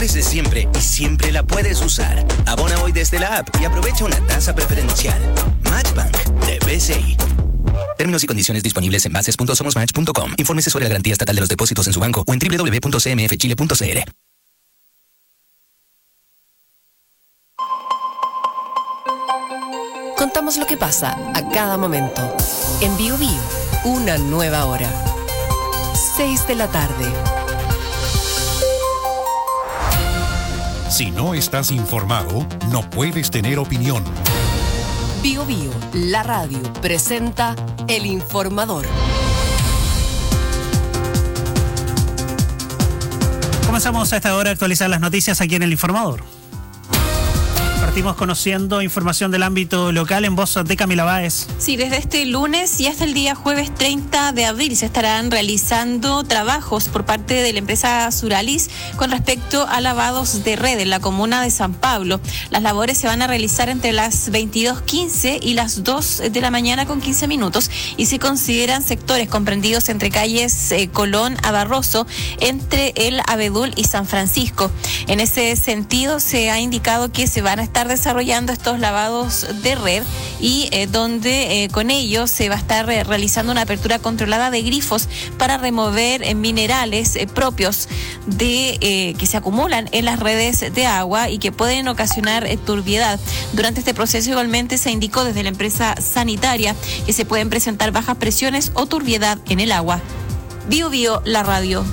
mejores de siempre y siempre la puedes usar. Abona hoy desde la app y aprovecha una tasa preferencial. Matchbank de BCI. Términos y condiciones disponibles en bases.somosmatch.com. Infórmese sobre la garantía estatal de los depósitos en su banco o en www.cmfchile.cl. Contamos lo que pasa a cada momento. En Bio Bio, una nueva hora. 6 de la tarde. Si no estás informado, no puedes tener opinión. Bio Bio, la radio, presenta El Informador. Comenzamos a esta hora a actualizar las noticias aquí en El Informador. Partimos conociendo información del ámbito local en voz de Camila Báez. Sí, desde este lunes y hasta el día jueves 30 de abril se estarán realizando trabajos por parte de la empresa Suralis con respecto a lavados de red en la comuna de San Pablo. Las labores se van a realizar entre las 22:15 y las 2 de la mañana con 15 minutos y se consideran sectores comprendidos entre calles Colón a Barroso, entre el Abedul y San Francisco. En ese sentido se ha indicado que se van a estar desarrollando estos lavados de red y donde con ello se va a estar realizando una apertura controlada de grifos para remover minerales propios de que se acumulan en las redes de agua y que pueden ocasionar turbiedad. Durante este proceso igualmente se indicó desde la empresa sanitaria que se pueden presentar bajas presiones o turbiedad en el agua. Bio Bio, la radio.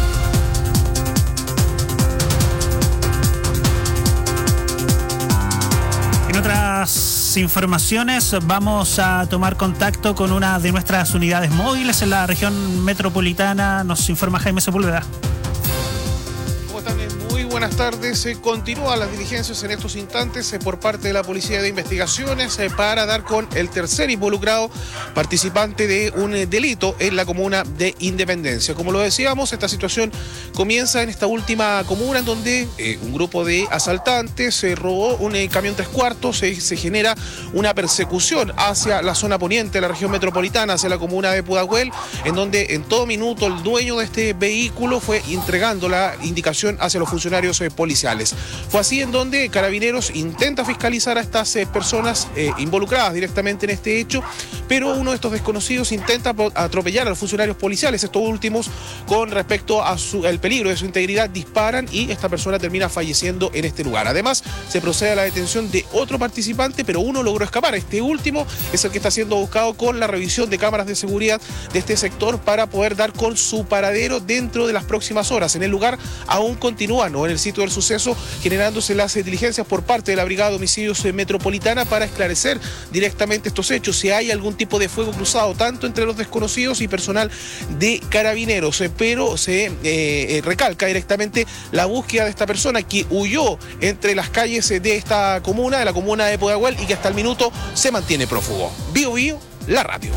En otras informaciones vamos a tomar contacto con una de nuestras unidades móviles en la región metropolitana. Nos informa Jaime Sepúlveda. ¿Cómo están? Muy buenas tardes. Continúan las diligencias en estos instantes por parte de la Policía de Investigaciones para dar con el tercer involucrado participante de un delito en la comuna de Independencia. Como lo decíamos, esta situación comienza en esta última comuna en donde un grupo de asaltantes se robó un camión 3/4, se genera una persecución hacia la zona poniente de la región metropolitana, hacia la comuna de Pudahuel, en donde en todo minuto el dueño de este vehículo fue entregando la indicación hacia los funcionarios policiales. Fue así en donde Carabineros intenta fiscalizar a estas personas involucradas directamente en este hecho, pero uno de estos desconocidos intenta atropellar a los funcionarios policiales. Estos últimos, con respecto a el peligro de su integridad, disparan y esta persona termina falleciendo en este lugar. Además, se procede a la detención de otro participante, pero uno logró escapar. Este último es el que está siendo buscado con la revisión de cámaras de seguridad de este sector para poder dar con su paradero dentro de las próximas horas. En el lugar aún continúan, o en el sitio del suceso, generándose las diligencias por parte de la Brigada de Homicidios Metropolitana para esclarecer directamente estos hechos, si hay algún tipo de fuego cruzado tanto entre los desconocidos y personal de Carabineros, pero se recalca directamente la búsqueda de esta persona que huyó entre las calles de esta comuna, de la comuna de Pudahuel, y que hasta el minuto se mantiene prófugo. Bio Bio, la radio.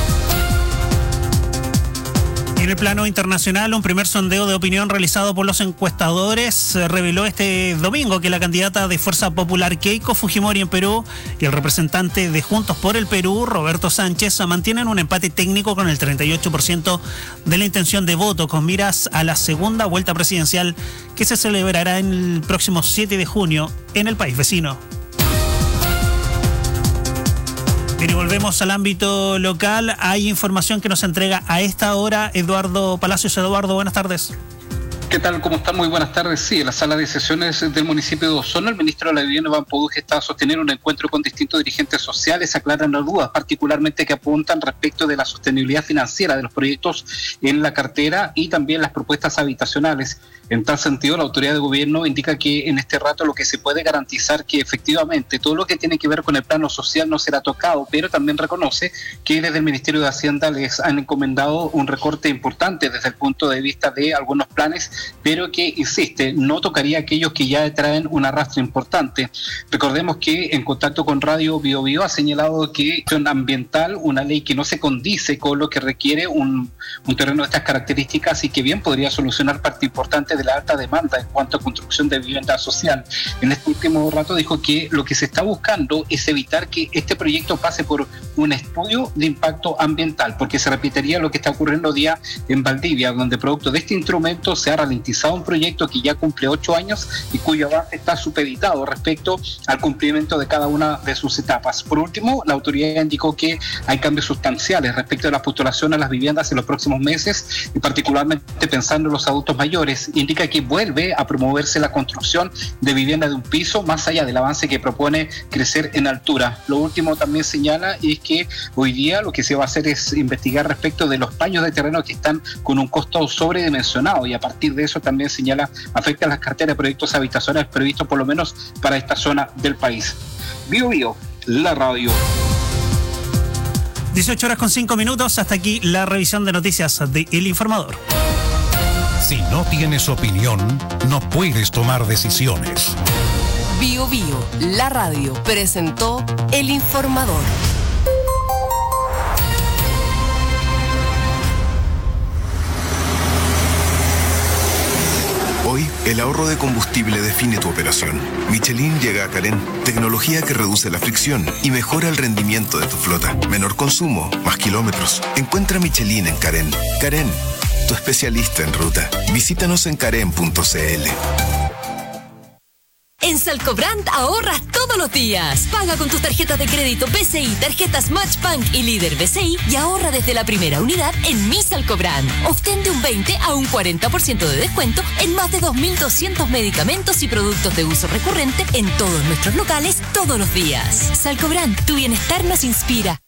En el plano internacional, un primer sondeo de opinión realizado por los encuestadores reveló este domingo que la candidata de Fuerza Popular Keiko Fujimori en Perú y el representante de Juntos por el Perú, Roberto Sánchez, mantienen un empate técnico con el 38% de la intención de voto, con miras a la segunda vuelta presidencial que se celebrará el próximo 7 de junio en el país vecino. Bien, y volvemos al ámbito local. Hay información que nos entrega a esta hora Eduardo Palacios. Eduardo, buenas tardes. ¿Qué tal? ¿Cómo están? Muy buenas tardes. Sí, en la sala de sesiones del municipio de Osorno, el ministro de la Vivienda, Iván Poduje, está a sostener un encuentro con distintos dirigentes sociales. Aclaran las dudas, particularmente que apuntan respecto de la sostenibilidad financiera de los proyectos en la cartera y también las propuestas habitacionales. En tal sentido, la autoridad de gobierno indica que en este rato lo que se puede garantizar que efectivamente todo lo que tiene que ver con el plano social no será tocado, pero también reconoce que desde el Ministerio de Hacienda les han encomendado un recorte importante desde el punto de vista de algunos planes, pero que, insiste, no tocaría a aquellos que ya traen un arrastre importante. Recordemos que en contacto con Radio Bio Bio ha señalado que es ambiental, una ley que no se condice con lo que requiere un terreno de estas características y que bien podría solucionar parte importante de la alta demanda en cuanto a construcción de vivienda social. En este último rato dijo que lo que se está buscando es evitar que este proyecto pase por un estudio de impacto ambiental, porque se repetiría lo que está ocurriendo hoy día en Valdivia, donde producto de este instrumento se ha realizado ralentizado un proyecto que ya cumple 8 años y cuyo avance está supeditado respecto al cumplimiento de cada una de sus etapas. Por último, la autoridad indicó que hay cambios sustanciales respecto a la postulación a las viviendas en los próximos meses y particularmente pensando en los adultos mayores. Indica que vuelve a promoverse la construcción de vivienda de un piso más allá del avance que propone crecer en altura. Lo último también señala es que hoy día lo que se va a hacer es investigar respecto de los paños de terreno que están con un costo sobredimensionado y a partir de eso también señala afecta a las carteras de proyectos habitacionales previstos por lo menos para esta zona del país. Bio Bio, la radio. 18:05. Hasta aquí la revisión de noticias de El Informador. Si no tienes opinión, no puedes tomar decisiones. Bio Bio, la radio, presentó El Informador. Hoy, el ahorro de combustible define tu operación. Michelin llega a Carén, tecnología que reduce la fricción y mejora el rendimiento de tu flota. Menor consumo, más kilómetros. Encuentra Michelin en Carén. Carén, tu especialista en ruta. Visítanos en carén.cl. En Salcobrand ahorras todos los días. Paga con tus tarjetas de crédito BCI, tarjetas Matchbank y Líder BCI y ahorra desde la primera unidad en Mi Salcobrand. Obtén de un 20 a un 40% de descuento en más de 2.200 medicamentos y productos de uso recurrente en todos nuestros locales todos los días. Salcobrand, tu bienestar nos inspira.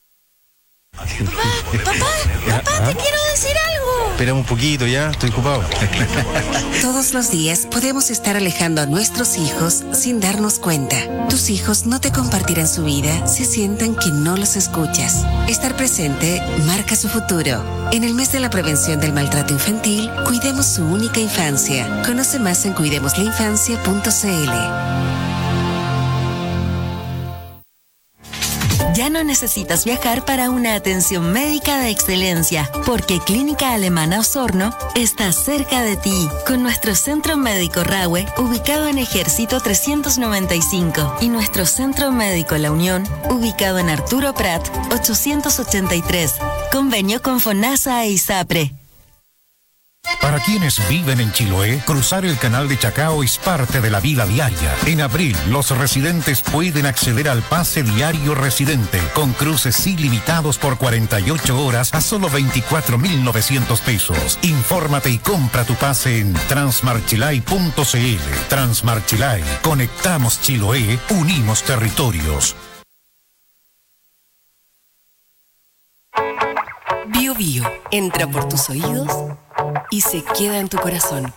Papá, te quiero decir algo. Esperamos un poquito, ya, estoy ocupado. Todos los días podemos estar alejando a nuestros hijos sin darnos cuenta. Tus hijos no te compartirán su vida si sienten que no los escuchas. Estar presente marca su futuro. En el mes de la prevención del maltrato infantil, cuidemos su única infancia. Conoce más en cuidemoslainfancia.cl. Ya no necesitas viajar para una atención médica de excelencia, porque Clínica Alemana Osorno está cerca de ti, con nuestro Centro Médico Rahue, ubicado en Ejército 395, y nuestro Centro Médico La Unión, ubicado en Arturo Prat 883. Convenio con FONASA e ISAPRE. Para quienes viven en Chiloé, cruzar el canal de Chacao es parte de la vida diaria. En abril, los residentes pueden acceder al pase diario residente, con cruces ilimitados por 48 horas a solo 24.900 pesos. Infórmate y compra tu pase en transmarchilay.cl. Transmarchilay, conectamos Chiloé, unimos territorios. Bio Bio, entra por tus oídos y se queda en tu corazón.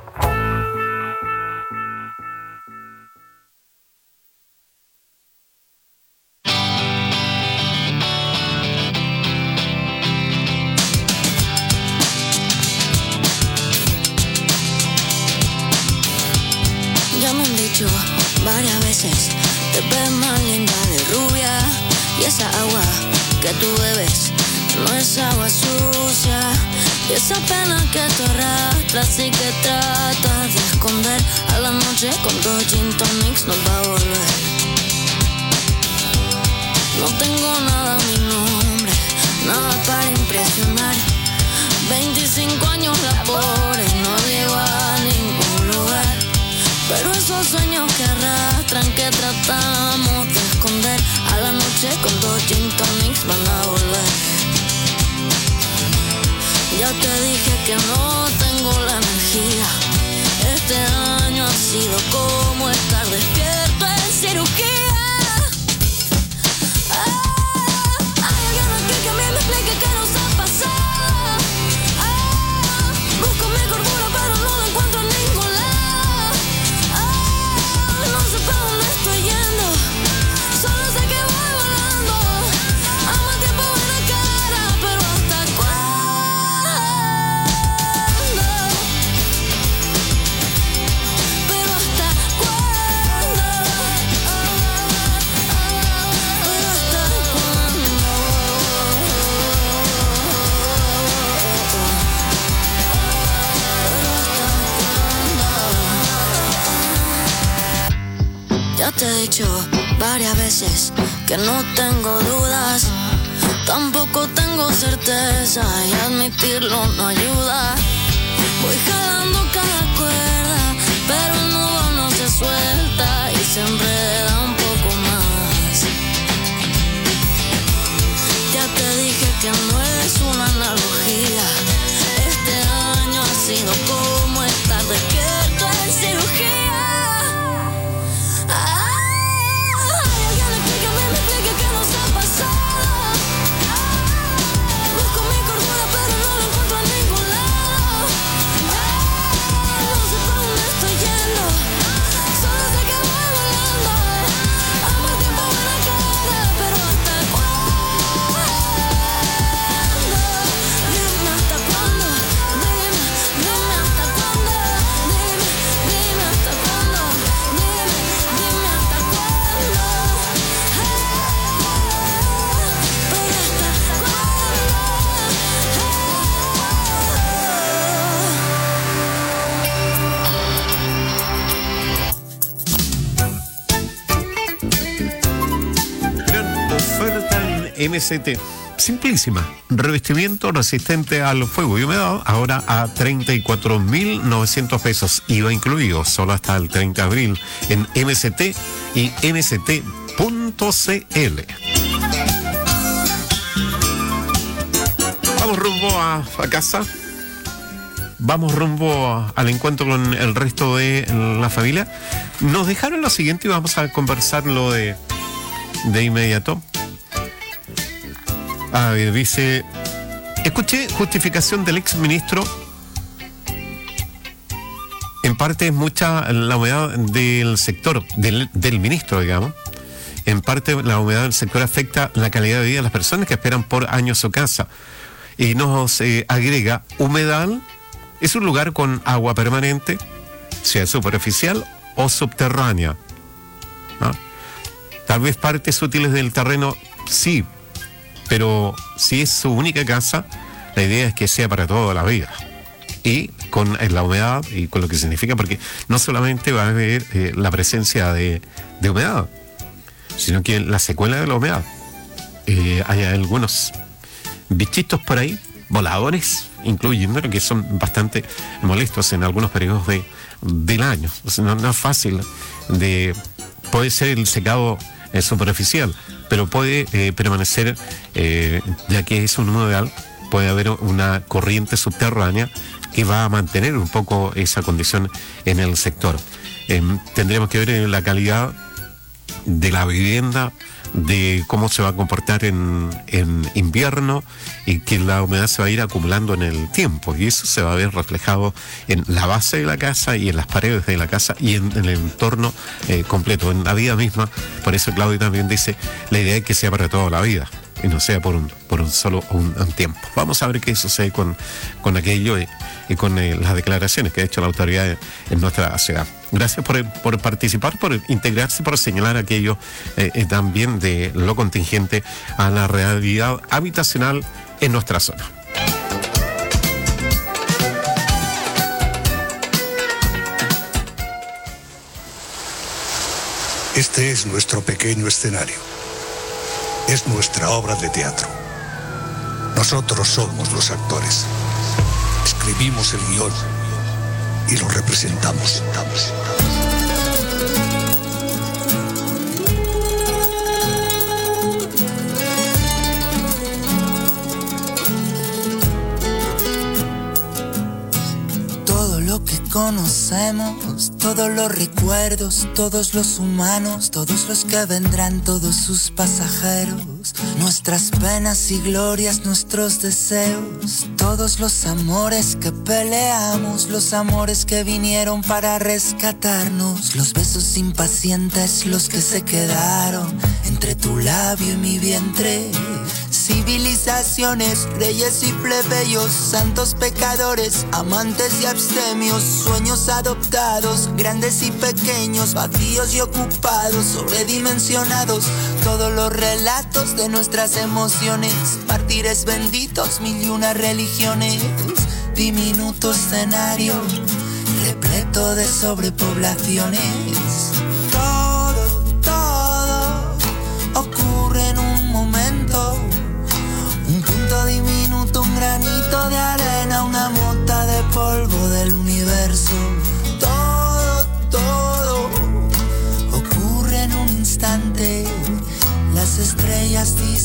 Ya me han dicho varias veces, te ves más linda de rubia, y esa agua que tú bebes no es agua sucia, y esa pena que tú arrastras y que tratas de esconder, a la noche con 2 gin tonics nos va a volver. No tengo nada a mi nombre, nada para impresionar, 25 años labores, no llego a ningún lugar, pero esos sueños que arrastran, que tratamos de esconder, a la noche con 2 gin tonics van a volver. Ya te dije que no tengo la energía. Este año ha sido como estar despierto en cirugía. Hay alguien aquí que a mí me explique qué nos ha pasado. Busco mi cordura pero no la encuentro en ningún lado. No sé para dónde estoy yendo, solo sé que voy volando. Amo el tiempo en la cara, pero hasta cuándo. Ya te he dicho varias veces que no tengo dudas, tampoco tengo certeza y admitirlo no ayuda. Voy jalando cada pero el nudo no se suelta y se enreda un poco más. Ya te dije que no es una analogía. Este año ha sido como estar despierto en cirugía. Alguien explícame, me explique qué nos ha pasado. Busco mi cordura pero no lo encuentro en ningún lado. No sé para dónde estoy yendo, solo sé que voy volando. Amo el tiempo en la cara, pero ¿hasta cuándo? Dime hasta cuándo, dime hasta cuándo, dime hasta cuándo, dime hasta cuándo. Pero hasta Gran oferta en MST. Simplísima. Revestimiento resistente al fuego y humedad, ahora a 34.900 pesos. IVA incluido, solo hasta el 30 de abril en MST y mst.cl. Vamos rumbo a casa. Vamos rumbo al encuentro con el resto de la familia. Nos dejaron lo siguiente y vamos a conversarlo de inmediato. A ver, dice: escuché justificación del ex ministro. En parte es mucha la humedad del sector, del ministro, digamos. En parte la humedad del sector afecta la calidad de vida de las personas que esperan por años su casa. Y nos agrega: humedal es un lugar con agua permanente, sea superficial o subterránea, ¿no? Tal vez partes útiles del terreno, sí, pero si es su única casa, la idea es que sea para toda la vida. Y con la humedad y con lo que significa, porque no solamente va a haber la presencia de humedad, sino que la secuela de la humedad. Hay algunos bichitos por ahí, voladores, incluyendo, que son bastante molestos en algunos periodos del año. O sea, no es fácil puede ser el secado superficial, pero puede permanecer, ya que es un humedal, puede haber una corriente subterránea que va a mantener un poco esa condición en el sector. Tendremos que ver la calidad de la vivienda, de cómo se va a comportar en invierno, y que la humedad se va a ir acumulando en el tiempo, y eso se va a ver reflejado en la base de la casa y en las paredes de la casa y en el entorno completo, en la vida misma. Por eso Claudio también dice: la idea es que sea para toda la vida y no sea por un solo un tiempo. Vamos a ver qué sucede con aquello y con las declaraciones que ha hecho la autoridad en nuestra ciudad. Gracias por participar, por integrarse, por señalar aquello también de lo contingente a la realidad habitacional en nuestra zona. Este es nuestro pequeño escenario. Es nuestra obra de teatro. Nosotros somos los actores. Escribimos el guión y lo representamos. Todo lo que conocemos, todos los recuerdos, todos los humanos, todos los que vendrán, todos sus pasajeros, nuestras penas y glorias, nuestros deseos, todos los amores que peleamos, los amores que vinieron para rescatarnos, los besos impacientes, los que se quedaron entre tu labio y mi vientre. Civilizaciones, reyes y plebeyos, santos pecadores, amantes y abstemios, sueños adoptados, grandes y pequeños, vacíos y ocupados, sobredimensionados, todos los relatos de nuestras emociones, mártires benditos, mil y una religiones, diminuto escenario, repleto de sobrepoblaciones. Todo ocurre en un momento. Un punto diminuto, un granito de arena, una mota de polvo del universo. Todo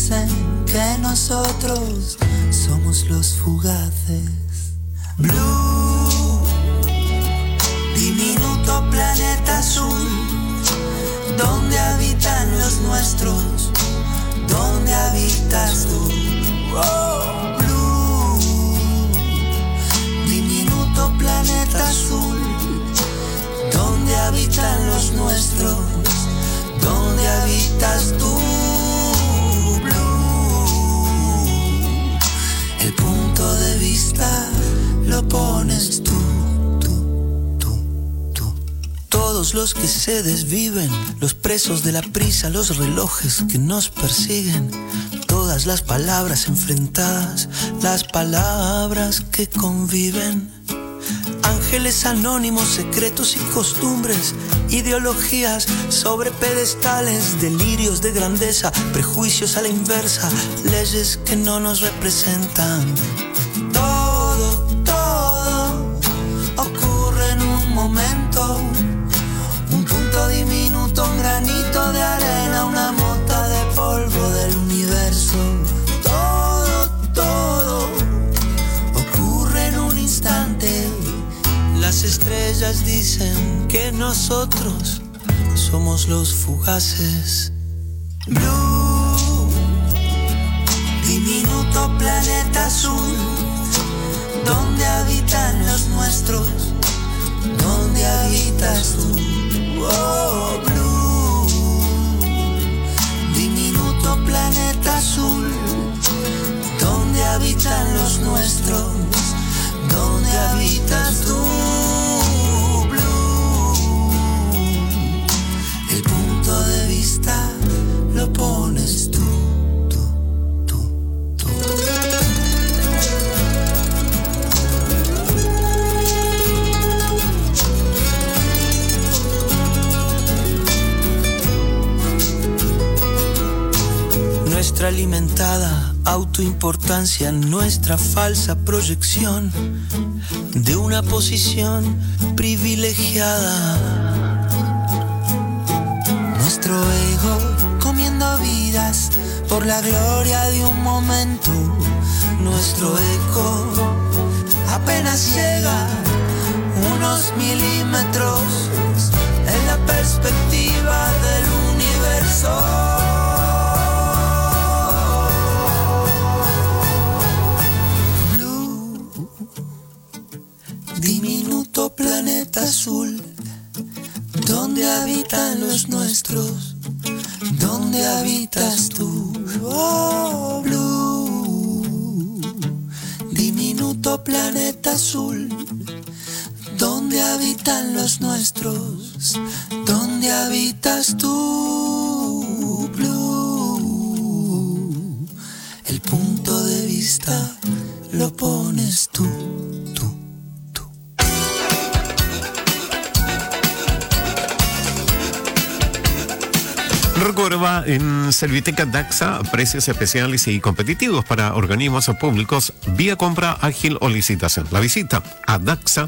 dicen que nosotros somos los fugaces. Blue, diminuto planeta azul, donde habitan los nuestros, donde habitas tú. Oh, Blue, diminuto planeta azul, donde habitan los nuestros, donde habitas tú. Blue, el punto de vista lo pones tú. Todos los que se desviven, los presos de la prisa, los relojes que nos persiguen, todas las palabras enfrentadas, las palabras que conviven. Ángeles anónimos, secretos y costumbres, ideologías sobre pedestales, delirios de grandeza, prejuicios a la inversa, leyes que no nos representan. Todo ocurre en un momento. Un punto diminuto, un granito de arena, una mota de polvo del universo. Todo ocurre en un instante. Las estrellas dicen que nosotros somos los fugaces. Blue, diminuto planeta azul, donde habitan los nuestros, donde habitas tú. Oh, Blue, diminuto planeta azul, donde habitan los nuestros, donde habitas tú. Blue, el punto de vista lo pones tú. Nuestra alimentada autoimportancia, nuestra falsa proyección de una posición privilegiada. Nuestro ego comiendo vidas por la gloria de un momento. Nuestro eco apenas llega unos milímetros en la perspectiva del universo. Diminuto planeta azul, donde habitan los nuestros, donde habitas tú. Oh, Blue, diminuto planeta azul, donde habitan los nuestros, donde habitas tú. Blue, el punto de vista lo pones tú. Recuerda, en Serviteca Daxa, precios especiales y competitivos para organismos públicos vía compra ágil o licitación. La visita a daxa.cl.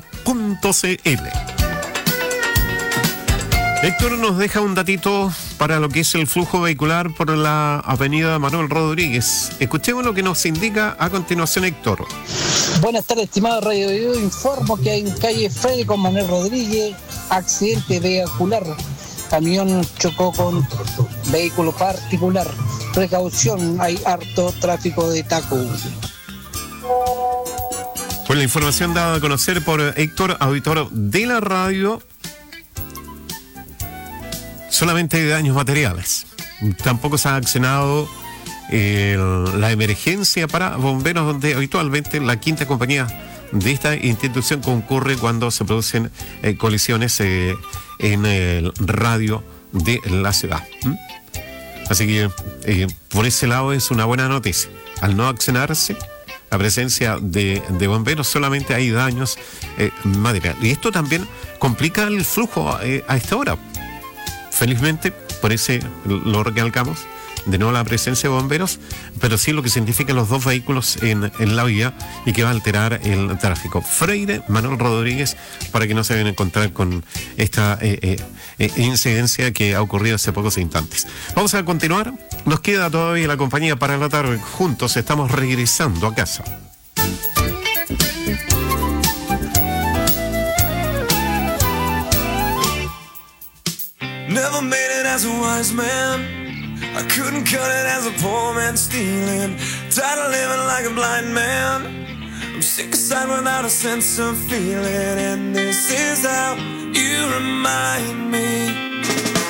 Héctor nos deja un datito para lo que es el flujo vehicular por la avenida Manuel Rodríguez. Escuchemos lo que nos indica a continuación Héctor. Buenas tardes, estimado Radio Vivo. Informo que en calle Freddy con Manuel Rodríguez, accidente vehicular. Camión chocó con vehículo particular. Precaución, hay harto tráfico de taco. Pues la información dada a conocer por Héctor, auditor de la radio, solamente de daños materiales. Tampoco se ha accionado la emergencia para bomberos, donde habitualmente la quinta compañía de esta institución concurre cuando se producen colisiones en el radio de la ciudad. Así que por ese lado es una buena noticia. Al no accionarse la presencia de bomberos, solamente hay daños materiales. Y esto también complica el flujo a esta hora. Felizmente, por ese lo recalcamos, de no la presencia de bomberos, pero sí lo que significan los dos vehículos en la vía y que va a alterar el tráfico. Freire, Manuel Rodríguez, para que no se vayan a encontrar con esta incidencia que ha ocurrido hace pocos instantes. Vamos a continuar. Nos queda todavía la compañía para la tarde. Juntos estamos regresando a casa. Never made it as a wise man. I couldn't cut it as a poor man stealing. Tired of living like a blind man. I'm sick aside without a sense of feeling. And this is how you remind me.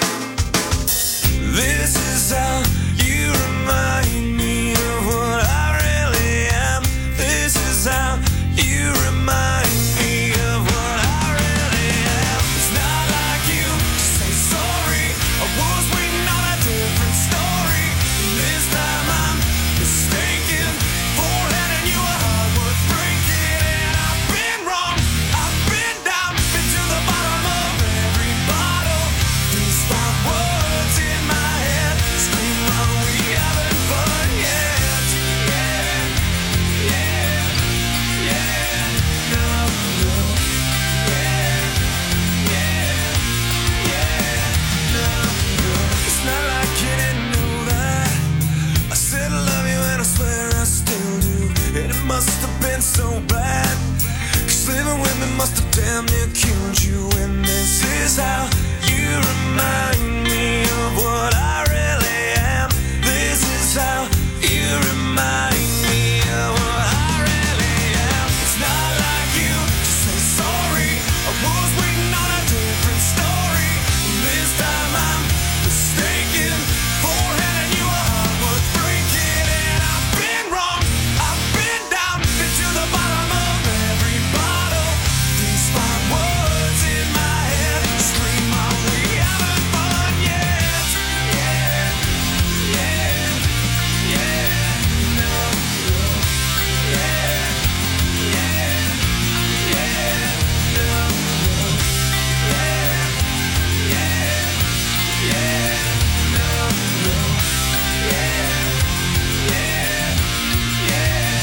This is how you remind me of what I really am. This is how you remind me of what I really am. It's not like you to say sorry. I was waiting on a different story. This time I'm mistaken for letting you a heart worth breaking. And I've been wrong, I've been down, been to the bottom of every bottle. These five words in my head scream, are we having fun yet? Yeah, yeah, yeah, no, no. Yeah, yeah, yeah, no, no. It's not like you didn't know that. I said I love you and I swear I still do. And it must have been so bad, 'cause living with me must have damn near killed you. And this is how you remind me of what I really am. This is how you remind me of what I really am. It's not like you to say sorry. I was waiting on a different story. This time I'm mistaken for handing you a heart worth breaking. And I've been wrong, I've been down, been to the bottom of every bottle. These five words in my head scream, are we having fun yet? Yeah, yeah, yeah, no, no. Yeah, yeah, yeah, no, no. Yeah, yeah, yeah, no, no. Yeah, yeah, yeah,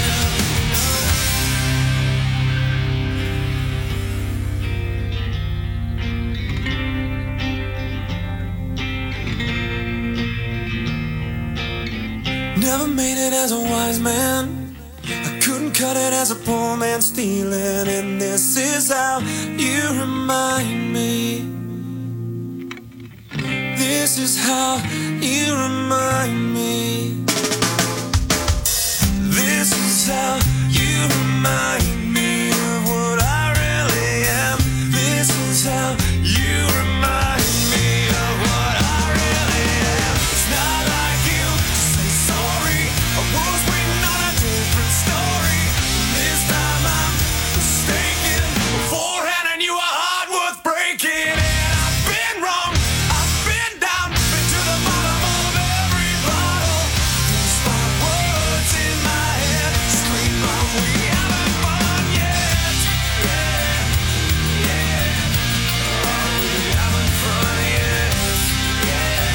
Never made it as a wise man. I couldn't cut it as a poor man stealing. And this is how you remind me. This is how you remind me. This is how you remind me of what I really am. This is how you remind me of what I really am. It's not like you to say sorry. I was waiting on a different story. This time I'm mistaken for handing you a heart worth breaking. And I've been wrong, I've been down, been to the bottom of every bottle. These five words in my head scream, are we having fun yet? Yeah, yeah. Are we having fun yet? Yeah,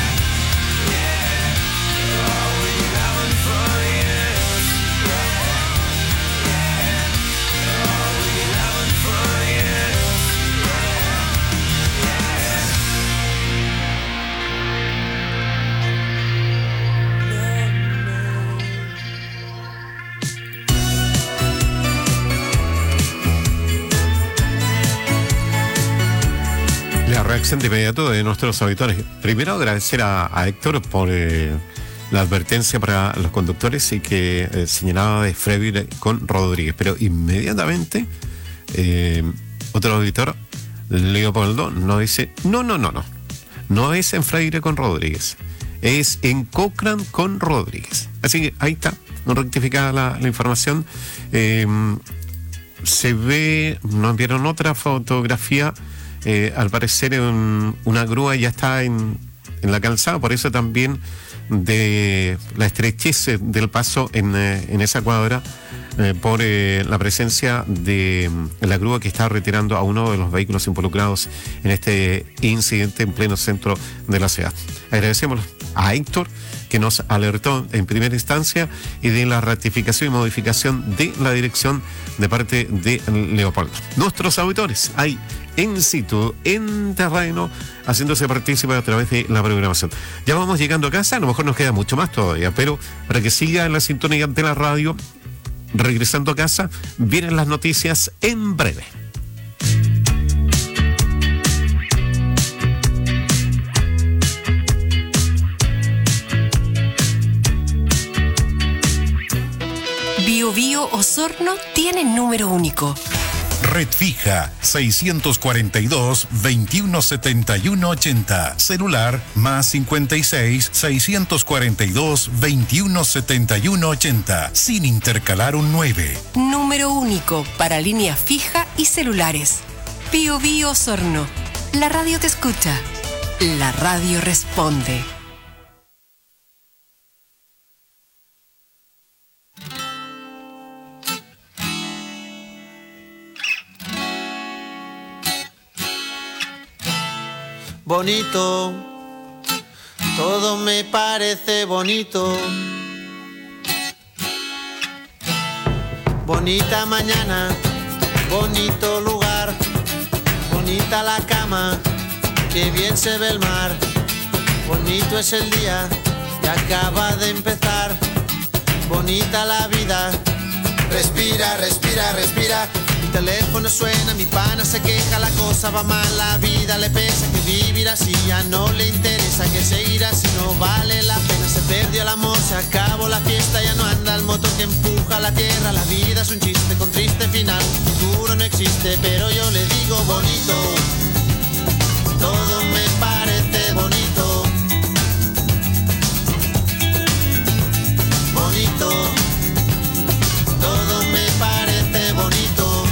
yeah. Are we having fun yet? Yeah, yeah. Are we having fun yet? La reacción de inmediato de nuestros auditores. Primero agradecer a Héctor por la advertencia para los conductores y que señalaba de Freire con Rodríguez. Pero inmediatamente otro auditor, Leopoldo, nos dice, no es en Freire con Rodríguez, es en Cochrane con Rodríguez. Así que ahí está, rectificada la información. Se ve, nos enviaron otra fotografía. Al parecer una grúa ya está en la calzada, por eso también de la estrechez del paso en esa cuadra, por la presencia de la grúa que está retirando a uno de los vehículos involucrados en este incidente en pleno centro de la ciudad. Agradecemos a Héctor, que nos alertó en primera instancia, y de la ratificación y modificación de la dirección de parte de Leopoldo. Nuestros auditores hay en situ, en terreno, haciéndose partícipe a través de la programación. Ya vamos llegando a casa, a lo mejor nos queda mucho más todavía, pero para que siga en la sintonía de la radio, regresando a casa, vienen las noticias en breve. Bio Bio Osorno tiene número único. Red fija 642-217180. Celular más 56 642 217180. Sin intercalar un 9. Número único para línea fija y celulares. Bio Bio Osorno. La radio te escucha. La radio responde. Bonito, todo me parece bonito. Bonita mañana, bonito lugar, bonita la cama, que bien se ve el mar. Bonito es el día que acaba de empezar, bonita la vida. Respira, respira, respira. Mi teléfono suena, mi pana se queja, la cosa va mal, la vida le pesa, que vivir así ya no le interesa, que seguir así no vale la pena. Se perdió el amor, se acabó la fiesta, ya no anda el motor que empuja la tierra. La vida es un chiste con triste final, futuro no existe, pero yo le digo bonito. Todo me parece bonito. Bonito. Todo me parece bonito.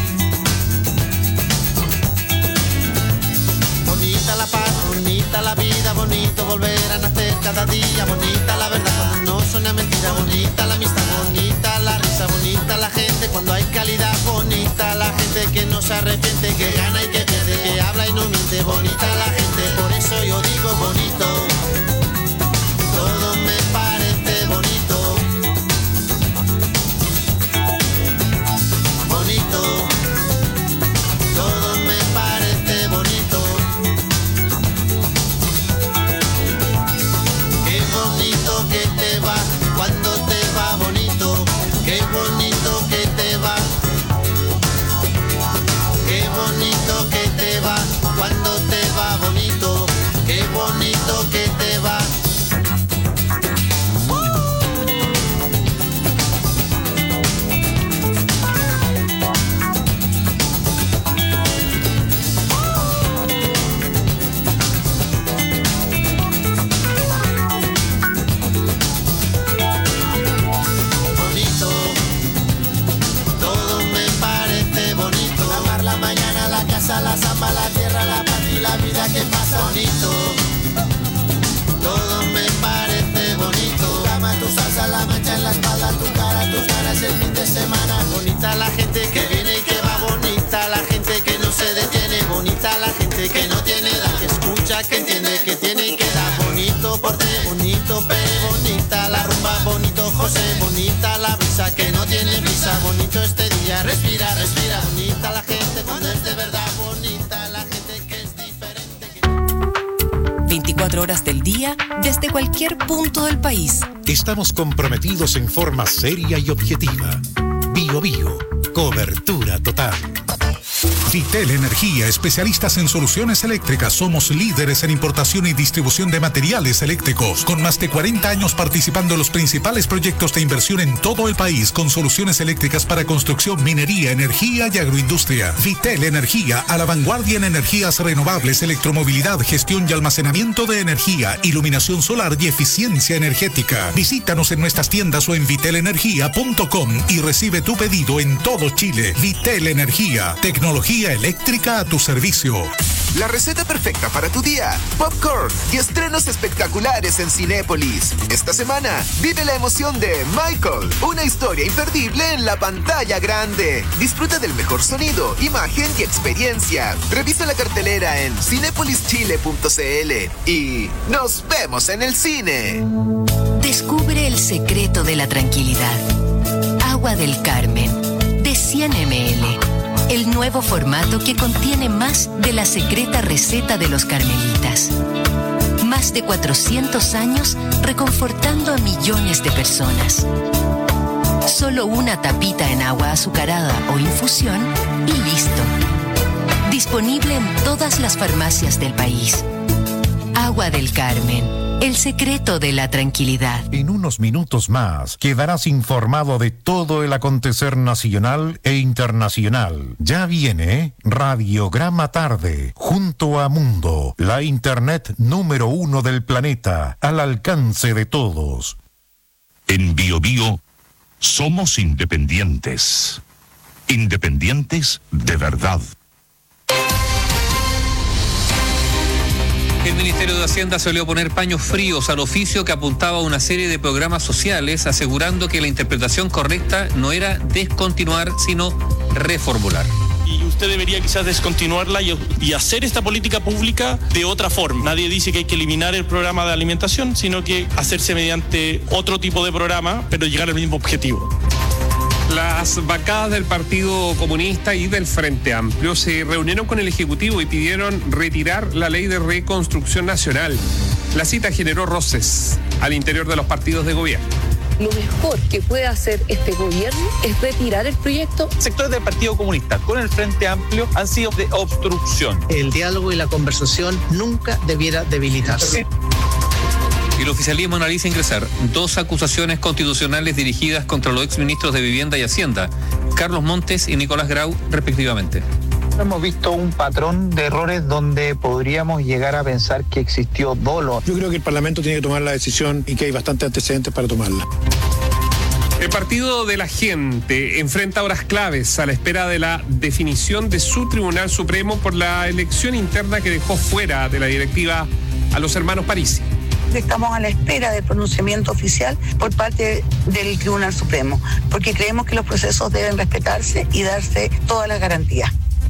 Bonita la paz, bonita la vida, bonito volver a nacer cada día. Bonita la verdad cuando no suena mentira, bonita la amistad, bonita la risa, bonita la gente cuando hay calidad, bonita la gente que no se arrepiente, que gana y que pierde, que habla y no miente, bonita la gente, por eso yo digo bonito. Todo me parece bonito. Bonito, todo me parece bonito. Qué bonito que te va cuando te va bonito. Qué bonito que te va. Qué bonito que te va cuando te va bonito. Qué bonito que te va. La zapa, la tierra, la paz y la vida que pasa. Bonito, todo me parece bonito. Tu cama, tu salsa, la mancha en la espalda, tu cara, tus ganas el fin de semana. Bonita la gente que viene y que va, bonita la gente que no se detiene, bonita la gente que no tiene edad, que escucha, que entiende, que tiene y que da. Bonito porte, bonito Pere, bonita la rumba, bonito José, bonita la brisa que no tiene brisa, bonito este día, respira, respira, bonita la gente cuando es de verdad. 24 horas del día, desde cualquier punto del país. Estamos comprometidos en forma seria y objetiva. Bio Bio, cobertura total. Vitel Energía, especialistas en soluciones eléctricas. Somos líderes en importación y distribución de materiales eléctricos, con más de 40 años participando en los principales proyectos de inversión en todo el país, con soluciones eléctricas para construcción, minería, energía y agroindustria. Vitel Energía, a la vanguardia en energías renovables, electromovilidad, gestión y almacenamiento de energía, iluminación solar y eficiencia energética. Visítanos en nuestras tiendas o en vitelenergia.com y recibe tu pedido en todo Chile. Vitel Energía, tecnología tecnología eléctrica a tu servicio. La receta perfecta para tu día. Popcorn y estrenos espectaculares en Cinépolis. Esta semana, vive la emoción de Michael, una historia imperdible en la pantalla grande. Disfruta del mejor sonido, imagen y experiencia. Revisa la cartelera en cinepolischile.cl y nos vemos en el cine. Descubre el secreto de la tranquilidad. Agua del Carmen, de 100 ml. El nuevo formato que contiene más de la secreta receta de los carmelitas. Más de 400 años reconfortando a millones de personas. Solo una tapita en agua azucarada o infusión y listo. Disponible en todas las farmacias del país. Agua del Carmen. El secreto de la tranquilidad. En unos minutos más quedarás informado de todo el acontecer nacional e internacional. Ya viene Radiograma Tarde, junto a Mundo, la internet número 1 del planeta, al alcance de todos. En BioBio somos independientes. Independientes de verdad. El Ministerio de Hacienda solía poner paños fríos al oficio que apuntaba a una serie de programas sociales, asegurando que la interpretación correcta no era descontinuar, sino reformular. Y usted debería quizás descontinuarla y hacer esta política pública de otra forma. Nadie dice que hay que eliminar el programa de alimentación, sino que hacerse mediante otro tipo de programa, pero llegar al mismo objetivo. Las bancadas del Partido Comunista y del Frente Amplio se reunieron con el Ejecutivo y pidieron retirar la Ley de Reconstrucción Nacional. La cita generó roces al interior de los partidos de gobierno. Lo mejor que puede hacer este gobierno es retirar el proyecto. Sectores del Partido Comunista con el Frente Amplio han sido de obstrucción. El diálogo y la conversación nunca debiera debilitarse. El oficialismo analiza ingresar 2 acusaciones constitucionales dirigidas contra los exministros de Vivienda y Hacienda, Carlos Montes y Nicolás Grau, respectivamente. Hemos visto un patrón de errores donde podríamos llegar a pensar que existió dolo. Yo creo que el Parlamento tiene que tomar la decisión y que hay bastantes antecedentes para tomarla. El Partido de la Gente enfrenta horas claves a la espera de la definición de su Tribunal Supremo por la elección interna que dejó fuera de la directiva a los hermanos Parisi. Estamos a la espera del pronunciamiento oficial por parte del Tribunal Supremo, porque creemos que los procesos deben respetarse y darse todas las garantías.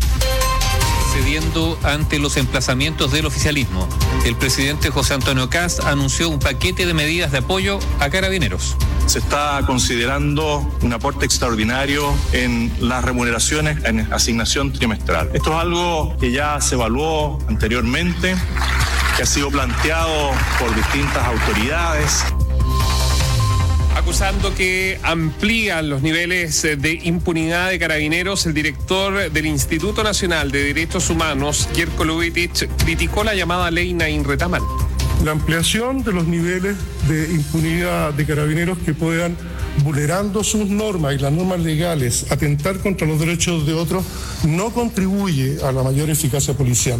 Cediendo ante los emplazamientos del oficialismo, el presidente José Antonio Kast anunció un paquete de medidas de apoyo a Carabineros. Se está considerando un aporte extraordinario en las remuneraciones en asignación trimestral. Esto es algo que ya se evaluó anteriormente, que ha sido planteado por distintas autoridades. Acusando que amplían los niveles de impunidad de Carabineros, el director del Instituto Nacional de Derechos Humanos, Jerko Lubitich, criticó la llamada ley Nain Retamal. La ampliación de los niveles de impunidad de Carabineros que puedan, vulnerando sus normas y las normas legales, atentar contra los derechos de otros, no contribuye a la mayor eficacia policial.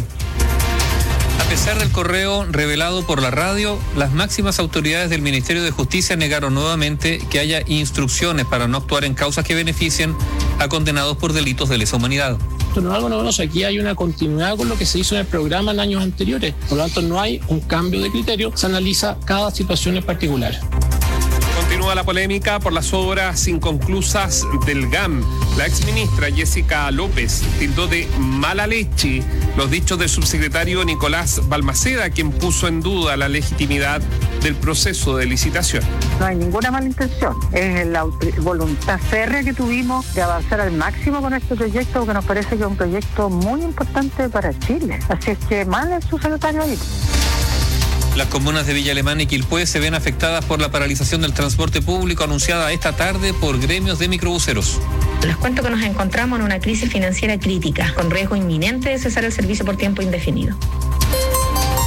A pesar del correo revelado por la radio, las máximas autoridades del Ministerio de Justicia negaron nuevamente que haya instrucciones para no actuar en causas que beneficien a condenados por delitos de lesa humanidad. Esto no es algo novedoso, aquí hay una continuidad con lo que se hizo en el programa en años anteriores, por lo tanto no hay un cambio de criterio, se analiza cada situación en particular. Continúa la polémica por las obras inconclusas del GAM. La exministra Jessica López tildó de mala leche los dichos del subsecretario Nicolás Balmaceda, quien puso en duda la legitimidad del proceso de licitación. No hay ninguna mala intención, es la voluntad férrea que tuvimos de avanzar al máximo con este proyecto, que nos parece que es un proyecto muy importante para Chile. Así es que mal el subsecretario ahí. Las comunas de Villa Alemana y Quilpué se ven afectadas por la paralización del transporte público anunciada esta tarde por gremios de microbuseros. Les cuento que nos encontramos en una crisis financiera crítica, con riesgo inminente de cesar el servicio por tiempo indefinido. Y en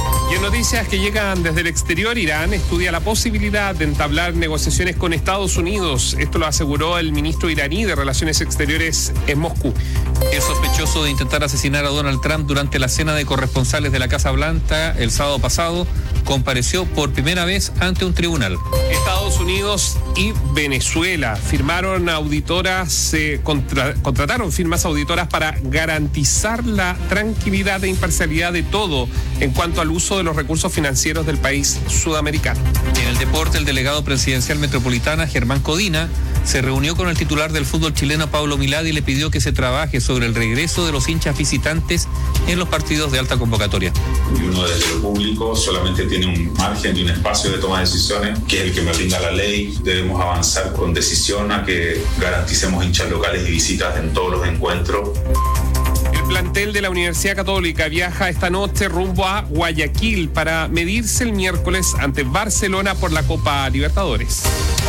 noticias que llegan desde el exterior, Irán estudia la posibilidad de entablar negociaciones con Estados Unidos. Esto lo aseguró el ministro iraní de Relaciones Exteriores en Moscú. El sospechoso de intentar asesinar a Donald Trump durante la cena de corresponsales de la Casa Blanca el sábado pasado compareció por primera vez ante un tribunal. Estados Unidos y Venezuela firmaron auditoras, contrataron firmas auditoras para garantizar la tranquilidad e imparcialidad de todo en cuanto al uso de los recursos financieros del país sudamericano. En el deporte, el delegado presidencial metropolitana, Germán Codina, se reunió con el titular del fútbol chileno, Pablo Milad, y le pidió que se trabaje sobre el regreso de los hinchas visitantes en los partidos de alta convocatoria. Y uno desde lo público solamente tiene un margen y un espacio de toma de decisiones, que es el que me brinda la ley. Debemos avanzar con decisión a que garanticemos hinchas locales y visitas en todos los encuentros. El plantel de la Universidad Católica viaja esta noche rumbo a Guayaquil para medirse el miércoles ante Barcelona por la Copa Libertadores.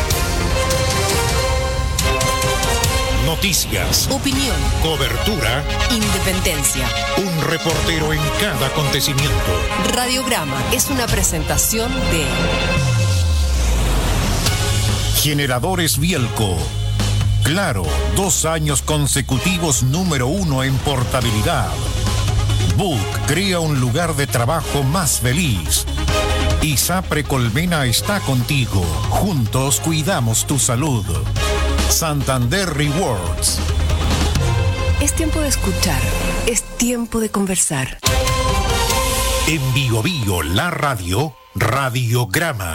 Noticias, opinión, cobertura, independencia. Un reportero en cada acontecimiento. Radiograma es una presentación de Generadores Bielco. Claro, 2 años consecutivos número 1 en portabilidad. Book crea un lugar de trabajo más feliz. ISAPRE Colmena está contigo. Juntos cuidamos tu salud. Santander Rewards. Es tiempo de escuchar, es tiempo de conversar. En Bio Bio, la radio, Radiograma.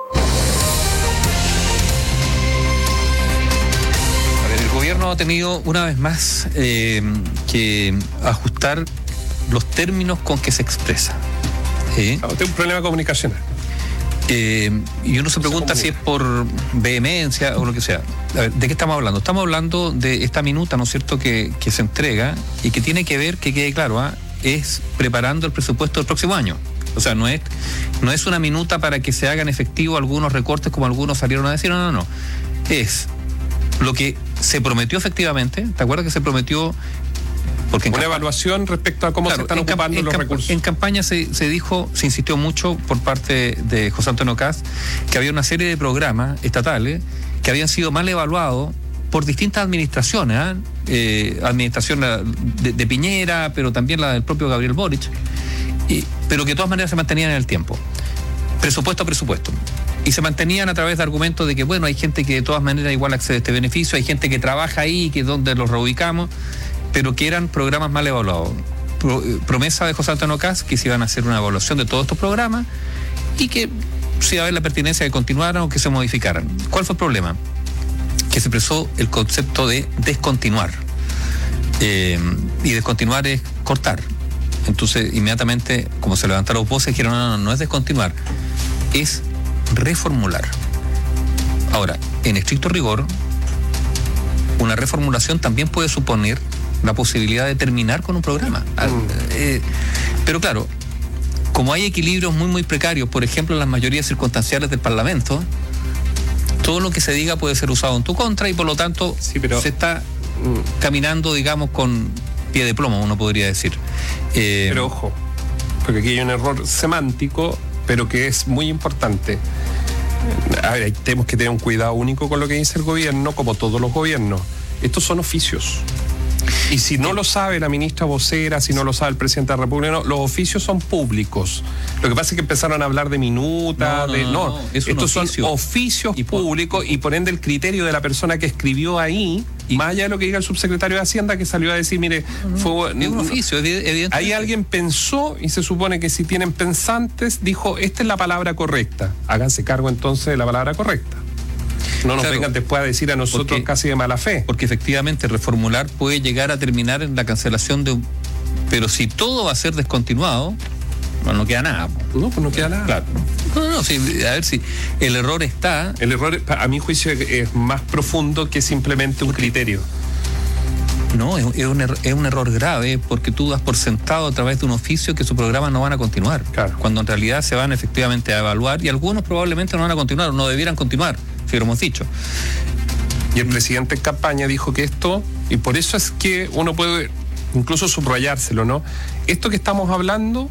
El gobierno ha tenido una vez más que ajustar los términos con que se expresa. Tiene un problema comunicacional. Y uno se pregunta si es por vehemencia o lo que sea. A ver, ¿de qué estamos hablando? Estamos hablando de esta minuta, ¿no es cierto?, que se entrega y que tiene que ver, que quede claro, es preparando el presupuesto del próximo año. O sea, no es una minuta para que se hagan efectivo algunos recortes como algunos salieron a decir, no. Es lo que se prometió efectivamente. ¿Te acuerdas que se prometió? Porque una evaluación respecto a cómo se están ocupando los recursos. En campaña se dijo, se insistió mucho por parte de José Antonio Kast, que había una serie de programas estatales que habían sido mal evaluados por distintas administraciones, administración de Piñera, pero también la del propio Gabriel Boric, pero que de todas maneras se mantenían en el tiempo. Presupuesto a presupuesto. Y se mantenían a través de argumentos de que, bueno, hay gente que de todas maneras igual accede a este beneficio, hay gente que trabaja ahí, que es donde los reubicamos, pero que eran programas mal evaluados. Promesa de José Antonio Kast que se iban a hacer una evaluación de todos estos programas y que se iba a ver la pertinencia de que continuaran o que se modificaran. ¿Cuál fue el problema? Que se expresó el concepto de descontinuar. Y descontinuar es cortar. Entonces, inmediatamente, como se levantaron los voces, dijeron, no es descontinuar, es reformular. Ahora, en estricto rigor, una reformulación también puede suponer la posibilidad de terminar con un programa. Pero claro, como hay equilibrios muy precarios, por ejemplo, en las mayorías circunstanciales del Parlamento, todo lo que se diga puede ser usado en tu contra y por lo tanto se está caminando, digamos, con pie de plomo, uno podría decir. Pero ojo, porque aquí hay un error semántico, pero que es muy importante. A ver, tenemos que tener un cuidado único con lo que dice el gobierno, como todos los gobiernos. Estos son oficios. Y si no lo sabe la ministra vocera, si no lo sabe el presidente de la República, los oficios son públicos. Lo que pasa es que empezaron a hablar de minuta, estos son oficios públicos y por ende el criterio de la persona que escribió ahí, más allá de lo que diga el subsecretario de Hacienda, que salió a decir, mire, fue un oficio, evidentemente. Ahí alguien pensó y se supone que si tienen pensantes, dijo, esta es la palabra correcta. Háganse cargo entonces de la palabra correcta. No nos vengan después a decir a nosotros casi de mala fe. Porque efectivamente reformular puede llegar a terminar en la cancelación de un... Pero si todo va a ser descontinuado, no queda nada. No, pues no queda nada. Claro. No, sí, a ver si el error está... El error, a mi juicio, es más profundo que simplemente un criterio. No, es un error grave porque tú das por sentado a través de un oficio que sus programas no van a continuar. Claro. Cuando en realidad se van efectivamente a evaluar y algunos probablemente no van a continuar o no debieran continuar. Si lo hemos dicho. Y el presidente en campaña dijo que esto, y por eso es que uno puede incluso subrayárselo, ¿no? Esto que estamos hablando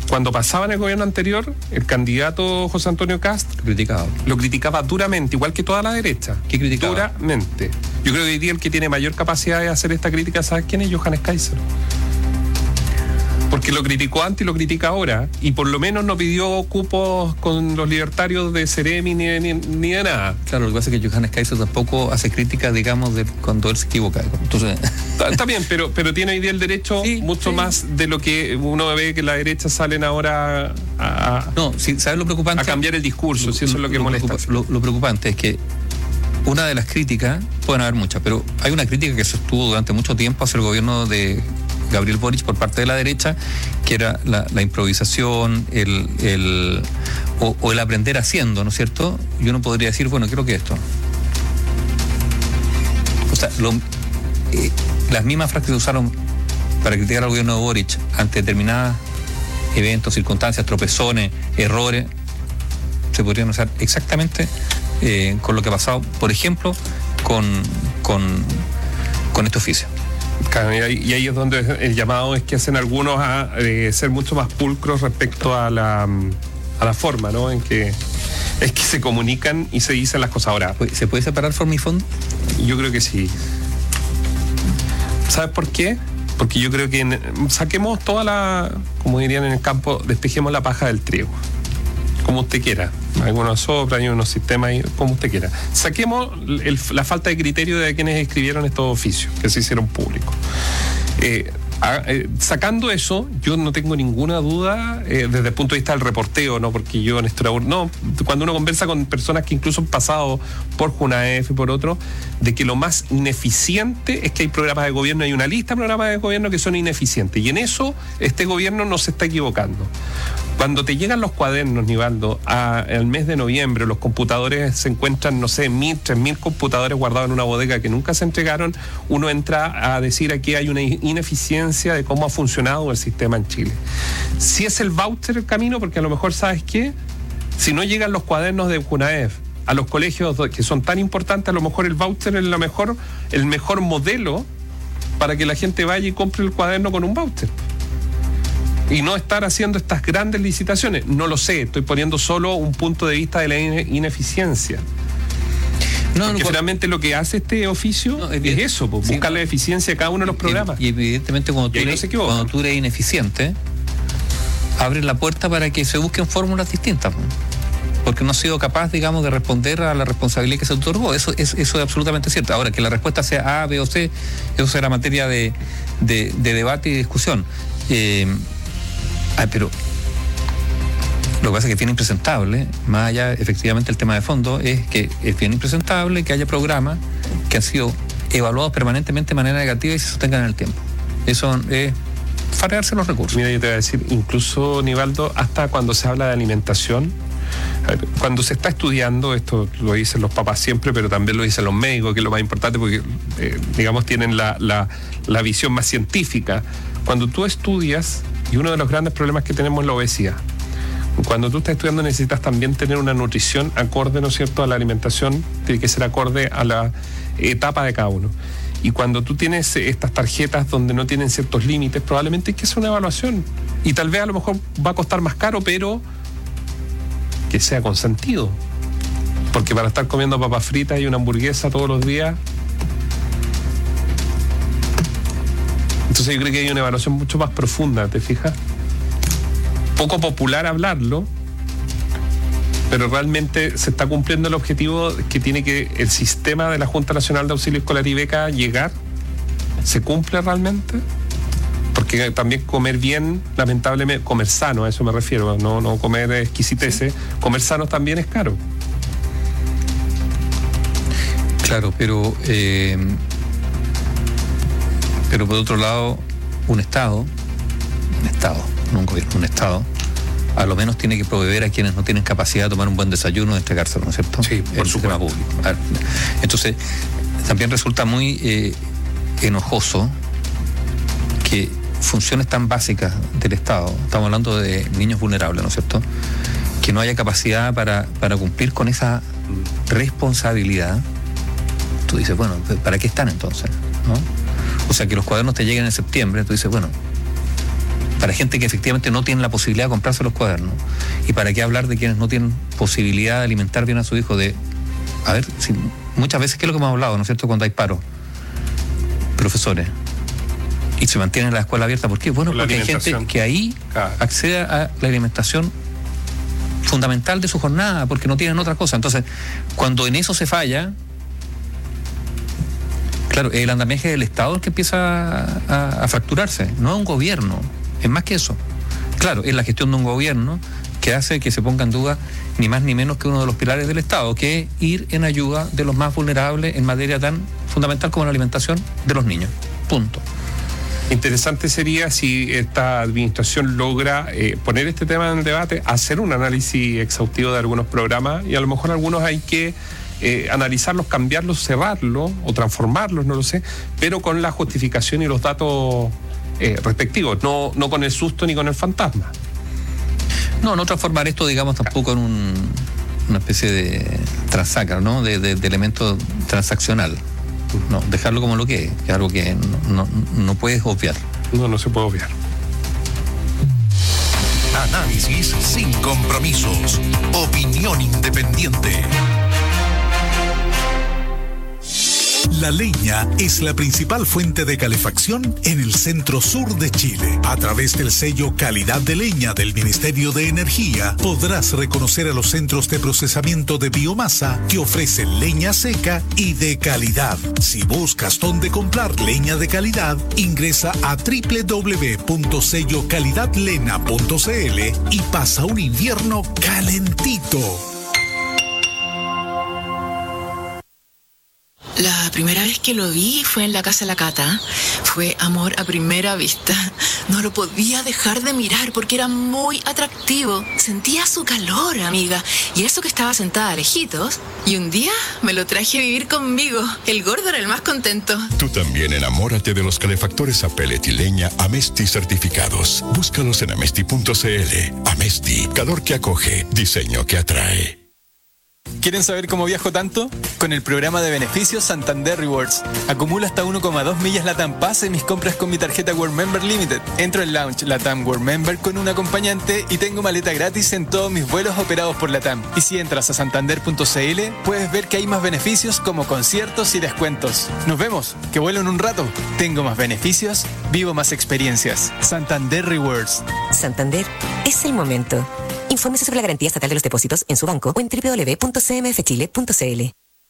Cuando pasaba en el gobierno anterior, el candidato José Antonio Kast lo criticaba duramente, igual que toda la derecha. ¿Qué criticaba? Duramente. Yo creo que hoy día el que tiene mayor capacidad de hacer esta crítica, ¿sabes quién es? Johannes Kaiser. Porque lo criticó antes y lo critica ahora, y por lo menos no pidió cupos con los libertarios de Ceremi ni de nada. Claro, lo que pasa es que Johannes Kaiser tampoco hace crítica, digamos, de cuando él se equivoca. Entonces... Está bien, pero tiene hoy día el derecho mucho más de lo que uno ve que la derecha salen ahora ¿sabes lo preocupante? A cambiar el discurso, si eso es lo que molesta. Lo preocupante es que una de las críticas, pueden haber muchas, pero hay una crítica que se sostuvo durante mucho tiempo hacia el gobierno de Gabriel Boric por parte de la derecha, que era la improvisación, el aprender haciendo, ¿no es cierto? Y uno podría decir, bueno, ¿qué es lo que es esto? O sea, las mismas frases que se usaron para criticar al gobierno de Boric ante determinados eventos, circunstancias, tropezones, errores, se podrían usar exactamente con lo que ha pasado, por ejemplo, con este oficio. Claro, y ahí es donde el llamado es que hacen algunos a ser mucho más pulcros respecto a la forma, ¿no? En que es que se comunican y se dicen las cosas. Ahora, ¿se puede separar forma y fondo? Yo creo que sí. ¿Sabes por qué? Porque yo creo que saquemos como dirían en el campo, despejemos la paja del trigo. Como usted quiera. Algunos soplan, hay unos sistemas, como usted quiera. Saquemos la falta de criterio de quienes escribieron estos oficios, que se hicieron públicos. Sacando eso, yo no tengo ninguna duda desde el punto de vista del reporteo, no porque yo cuando uno conversa con personas que incluso han pasado por Junaef y por otro, de que lo más ineficiente es que hay programas de gobierno, hay una lista de programas de gobierno que son ineficientes, y en eso este gobierno no se está equivocando. Cuando te llegan los cuadernos, Nivaldo, al mes de noviembre, los computadores se encuentran, 1.000, 3.000 computadores guardados en una bodega que nunca se entregaron, uno entra a decir aquí hay una ineficiencia de cómo ha funcionado el sistema en Chile. Si es el voucher el camino, porque a lo mejor, ¿sabes qué? Si no llegan los cuadernos de Junaef a los colegios que son tan importantes, a lo mejor el voucher es el mejor modelo para que la gente vaya y compre el cuaderno con un voucher. Y no estar haciendo estas grandes licitaciones. No lo sé, estoy poniendo solo un punto de vista de la ineficiencia. Porque finalmente lo que hace este oficio es eso, buscar la eficiencia de cada uno de los programas. Y evidentemente cuando tú eres ineficiente, abres la puerta para que se busquen fórmulas distintas. Porque no has sido capaz, digamos, de responder a la responsabilidad que se otorgó. Eso es absolutamente cierto. Ahora, que la respuesta sea A, B o C, eso será materia de debate y discusión. Pero lo que pasa es que es bien impresentable, más allá efectivamente del tema de fondo, es que es bien impresentable que haya programas que han sido evaluados permanentemente de manera negativa y se sostengan en el tiempo. Eso es farrearse los recursos. Mira, yo te voy a decir, incluso, Nivaldo, hasta cuando se habla de alimentación, cuando se está estudiando, esto lo dicen los papás siempre, pero también lo dicen los médicos, que es lo más importante porque, digamos, tienen la visión más científica. Cuando tú estudias, y uno de los grandes problemas que tenemos es la obesidad. Cuando tú estás estudiando necesitas también tener una nutrición acorde, ¿no es cierto?, a la alimentación, tiene que ser acorde a la etapa de cada uno. Y cuando tú tienes estas tarjetas donde no tienen ciertos límites, probablemente hay que hacer una evaluación. Y tal vez a lo mejor va a costar más caro, pero que sea con sentido. Porque para estar comiendo papas fritas y una hamburguesa todos los días... Entonces yo creo que hay una evaluación mucho más profunda, ¿te fijas? Poco popular hablarlo, pero realmente se está cumpliendo el objetivo que tiene que el sistema de la Junta Nacional de Auxilio Escolar y Beca llegar. ¿Se cumple realmente? Porque también comer bien, lamentablemente, comer sano, a eso me refiero, no comer exquisiteces, comer sano también es caro. Claro, pero por otro lado, un Estado, no un gobierno, un Estado, a lo menos tiene que proveer a quienes no tienen capacidad de tomar un buen desayuno, de entregárselo, ¿no es cierto? Sí, por el sistema público. Entonces, también resulta muy enojoso que funciones tan básicas del Estado, estamos hablando de niños vulnerables, ¿no es cierto?, que no haya capacidad para cumplir con esa responsabilidad. Tú dices, bueno, ¿para qué están entonces? ¿No? O sea, que los cuadernos te lleguen en septiembre, tú dices, bueno, para gente que efectivamente no tiene la posibilidad de comprarse los cuadernos. ¿Y para qué hablar de quienes no tienen posibilidad de alimentar bien a su hijo? A ver, si, muchas veces, ¿qué es lo que hemos hablado, no es cierto? Cuando hay paro, profesores, y se mantiene la escuela abierta, ¿por qué? Bueno, porque hay gente que ahí accede a la alimentación fundamental de su jornada, porque no tienen otra cosa. Entonces, cuando en eso se falla, claro, el andamiaje del Estado es el que empieza a fracturarse, no es un gobierno, es más que eso. Claro, es la gestión de un gobierno que hace que se ponga en duda ni más ni menos que uno de los pilares del Estado, que es ir en ayuda de los más vulnerables en materia tan fundamental como la alimentación de los niños. Punto. Interesante sería si esta administración logra poner este tema en el debate, hacer un análisis exhaustivo de algunos programas, y a lo mejor algunos hay que analizarlos, cambiarlos, cerrarlos o transformarlos, no lo sé, pero con la justificación y los datos respectivos, no con el susto ni con el fantasma. No transformar esto, digamos, tampoco en una especie de transácara, ¿no? De elemento transaccional. No, dejarlo como lo que es algo que no puedes obviar. No se puede obviar. Análisis sin compromisos. Opinión independiente. La leña es la principal fuente de calefacción en el centro sur de Chile. A través del sello Calidad de Leña del Ministerio de Energía, podrás reconocer a los centros de procesamiento de biomasa que ofrecen leña seca y de calidad. Si buscas dónde comprar leña de calidad, ingresa a www.sellocalidadlena.cl y pasa un invierno calentito. La primera vez que lo vi fue en la casa de la Cata. Fue amor a primera vista. No lo podía dejar de mirar porque era muy atractivo. Sentía su calor, amiga. Y eso que estaba sentada lejitos. Y un día me lo traje a vivir conmigo. El gordo era el más contento. Tú también enamórate de los calefactores a pellet y leña Amesti certificados. Búscalos en amesti.cl. Amesti, calor que acoge, diseño que atrae. ¿Quieren saber cómo viajo tanto? Con el programa de beneficios Santander Rewards. Acumulo hasta 1,2 millas LATAM Pass en mis compras con mi tarjeta World Member Limited. Entro en Lounge LATAM World Member con un acompañante y tengo maleta gratis en todos mis vuelos operados por LATAM. Y si entras a santander.cl, puedes ver que hay más beneficios como conciertos y descuentos. Nos vemos, que vuelo en un rato. Tengo más beneficios, vivo más experiencias. Santander Rewards. Santander es el momento. Infórmese sobre la garantía estatal de los depósitos en su banco o en www.cmfchile.cl.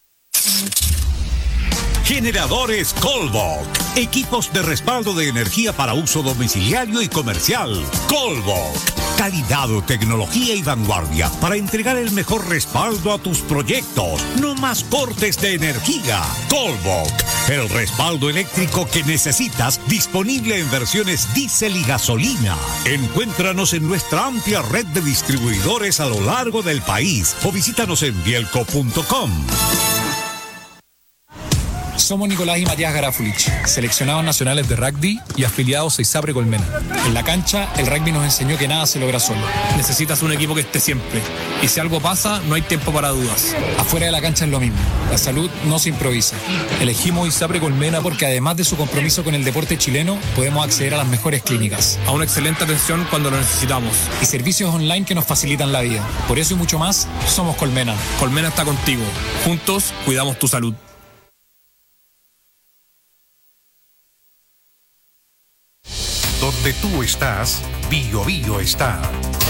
Generadores Colbok. Equipos de respaldo de energía para uso domiciliario y comercial. Colbok. Calidad, tecnología y vanguardia para entregar el mejor respaldo a tus proyectos. No más cortes de energía. Colbok. El respaldo eléctrico que necesitas, disponible en versiones diésel y gasolina. Encuéntranos en nuestra amplia red de distribuidores a lo largo del país o visítanos en bielco.com. Somos Nicolás y Matías Garafulich, seleccionados nacionales de rugby y afiliados a ISAPRE Colmena. En la cancha, el rugby nos enseñó que nada se logra solo. Necesitas un equipo que esté siempre. Y si algo pasa, no hay tiempo para dudas. Afuera de la cancha es lo mismo. La salud no se improvisa. Elegimos ISAPRE Colmena porque además de su compromiso con el deporte chileno, podemos acceder a las mejores clínicas, a una excelente atención cuando lo necesitamos y servicios online que nos facilitan la vida. Por eso y mucho más, somos Colmena. Colmena está contigo. Juntos, cuidamos tu salud. Donde tú estás, Bio Bio está.